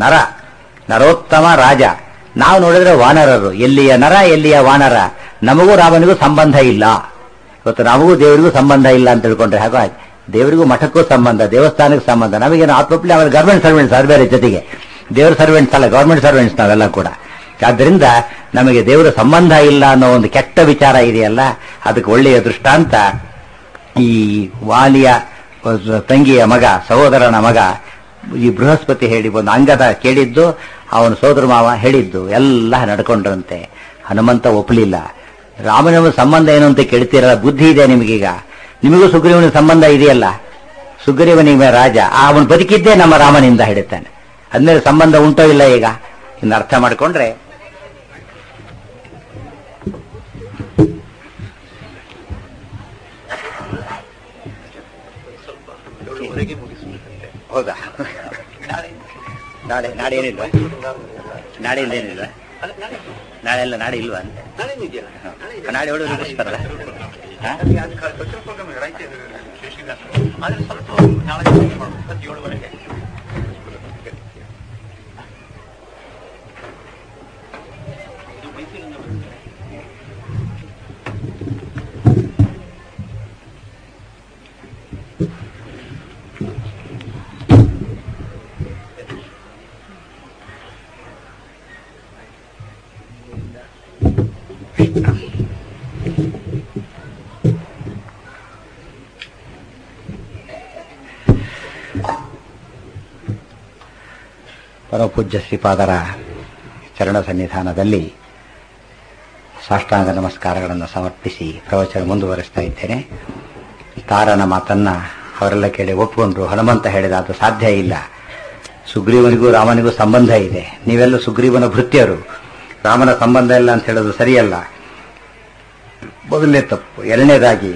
ನರೋತ್ತಮ ರಾಜ, ನಾವು ನೋಡಿದ್ರೆ ವಾನರರು. ಎಲ್ಲಿಯ ನರ ಎಲ್ಲಿಯ ವಾನರ, ನಮಗೂ ರಾಮನಿಗೂ ಸಂಬಂಧ ಇಲ್ಲ. ಇವತ್ತು ನಮಗೂ ದೇವರಿಗೂ ಸಂಬಂಧ ಇಲ್ಲ ಅಂತ ತಿಳ್ಕೊಂಡ್ರೆ ಹಾಗೆ. ದೇವರಿಗೂ ಮಠಕ್ಕೂ ಸಂಬಂಧ, ದೇವಸ್ಥಾನಕ್ಕೆ ಸಂಬಂಧ. ನಮಗೇನು ಆತ್ಮಪ್ಲಿ ಆಮೇಲೆ ಗವರ್ಮೆಂಟ್ ಸರ್ವೆಂಟ್ಸ್ ಅದು ಬೇರೆ, ಜೊತೆಗೆ ದೇವರ ಸರ್ವೆಂಟ್ಸ್ ಅಲ್ಲ, ಗವರ್ಮೆಂಟ್ ಸರ್ವೆಂಟ್ಸ್ ನಾವೆಲ್ಲ ಕೂಡ. ಆದ್ದರಿಂದ ನಮಗೆ ದೇವರ ಸಂಬಂಧ ಇಲ್ಲ ಅನ್ನೋ ಒಂದು ಕೆಟ್ಟ ವಿಚಾರ ಇದೆಯಲ್ಲ, ಅದಕ್ಕೆ ಒಳ್ಳೆಯ ದೃಷ್ಟಾಂತ ಈ ವಾಲಿಯ ತಂಗಿಯ ಮಗ, ಸಹೋದರನ ಮಗ ಈ ಬೃಹಸ್ಪತಿ ಹೇಳಿ ಒಂದು ಅಂಗದ ಕೇಳಿದ್ದು, ಅವನ ಸೋದರ ಮಾವ ಹೇಳಿದ್ದು ಎಲ್ಲ ನಡ್ಕೊಂಡ್ರಂತೆ. ಹನುಮಂತ ಒಪ್ಪಲಿಲ್ಲ. ರಾಮನ ಸಂಬಂಧ ಏನು ಅಂತ ಕೇಳ್ತೀರಲ್ಲ, ಬುದ್ಧಿ ಇದೆ ನಿಮಗೀಗ. ನಿಮಗೂ ಸುಗ್ರೀವನ ಸಂಬಂಧ ಇದೆಯಲ್ಲ, ಸುಗ್ರೀವನಿಗೆ ರಾಜ, ಅವನು ಬದುಕಿದ್ದೇ ನಮ್ಮ ರಾಮನಿಂದ ಹೇಳ್ತಾನೆ. ಅದ್ಮೇಲೆ ಸಂಬಂಧ ಉಂಟೋ ಇಲ್ಲ ಈಗ, ಇನ್ನು ಅರ್ಥ ಮಾಡ್ಕೊಂಡ್ರೆ ಹೌದಾ. ನಾಳೆ ಏನಿಲ್ವಾ? ನಾಳೆಯಿಂದ ಏನಿಲ್ವಾ? ನಾಳೆ ಇಲ್ವಾ? ನಾಳೆ ಹೊಡೆದು ಮುಗಿಸ್ತಾರಲ್ಲ. ಪರಮಪೂಜ್ಯ ಶ್ರೀಪಾದರ ಚರಣ ಸನ್ನಿಧಾನದಲ್ಲಿ ಸಾಷ್ಟಾಂಗ ನಮಸ್ಕಾರಗಳನ್ನು ಸಮರ್ಪಿಸಿ ಪ್ರವಚನ ಮುಂದುವರಿಸ್ತಾ ಇದ್ದೇನೆ. ತಾರನ ಮಾತನ್ನ ಅವರೆಲ್ಲ ಕೇಳಿ ಒಪ್ಪಿಕೊಂಡ್ರು. ಹನುಮಂತ ಹೇಳಿದ ಅದು ಸಾಧ್ಯ ಇಲ್ಲ, ಸುಗ್ರೀವನಿಗೂ ರಾಮನಿಗೂ ಸಂಬಂಧ ಇದೆ, ನೀವೆಲ್ಲ ಸುಗ್ರೀವನ ಭೃತ್ಯರು, ರಾಮನ ಸಂಬಂಧ ಇಲ್ಲ ಅಂತ ಹೇಳೋದು ಸರಿಯಲ್ಲ. ಮೊದಲನೇ ತಪ್ಪು. ಎರಡನೇದಾಗಿ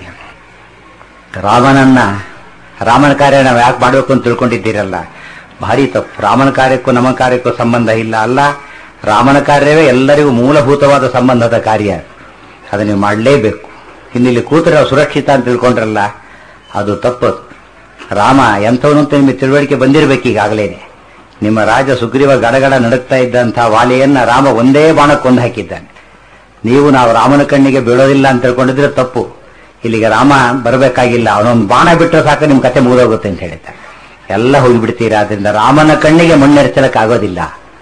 ರಾಮನ ಕಾರ್ಯ ನಾವು ಯಾಕೆ ಮಾಡಬೇಕು ಅಂತ ತಿಳ್ಕೊಂಡಿದ್ದೀರಲ್ಲ, ಭಾರಿ ತಪ್ಪು. ರಾಮನ ಕಾರ್ಯಕ್ಕೂ ನಮ್ಮ ಕಾರ್ಯಕ್ಕೂ ಸಂಬಂಧ ಇಲ್ಲ. ಅಲ್ಲ, ರಾಮನ ಕಾರ್ಯವೇ ಎಲ್ಲರಿಗೂ ಮೂಲಭೂತವಾದ ಸಂಬಂಧದ ಕಾರ್ಯ, ಅದನ್ನು ನೀವು ಮಾಡಲೇಬೇಕು. ಇನ್ನಿಲ್ಲಿ ಕೂತರೆ ನಾವು ಸುರಕ್ಷಿತ ಅಂತ ತಿಳ್ಕೊಂಡ್ರಲ್ಲ, ಅದು ತಪ್ಪದು. ರಾಮ ಎಂಥವನು ಅಂತ ನಿಮಗೆ ತಿಳುವಳಿಕೆ ಬಂದಿರಬೇಕು ಈಗಾಗಲೇನೆ. ನಿಮ್ಮ ರಾಜ ಸುಗ್ರೀವ ಗಡಗಡ ನಡುಕ್ತಾ ಇದ್ದಂಥ ವಾಲಿಯನ್ನ ರಾಮ ಒಂದೇ ಬಾಣಕ್ಕೊಂದು ಹಾಕಿದ್ದಾನೆ. ನಾವು ರಾಮನ ಕಣ್ಣಿಗೆ ಬೀಳೋದಿಲ್ಲ ಅಂತ ತಿಳ್ಕೊಂಡಿದ್ರೆ ತಪ್ಪು. ಇಲ್ಲಿಗೆ ರಾಮ ಬರಬೇಕಾಗಿಲ್ಲ, ಅವನೊಂದು ಬಾಣ ಬಿಟ್ಟರೆ ಸಾಕು ನಿಮ್ಮ ಕತೆ ಮುಗಿದೋಗುತ್ತೆ ಅಂತ ಹೇಳಿದ್ದಾರೆ. ಎಲ್ಲ ಹೋಗಿಬಿಡ್ತೀರಾ. ಆದ್ರಿಂದ ರಾಮನ ಕಣ್ಣಿಗೆ ಮಣ್ಣೆರಚಲಕ್ಕಾಗೋದಿಲ್ಲ.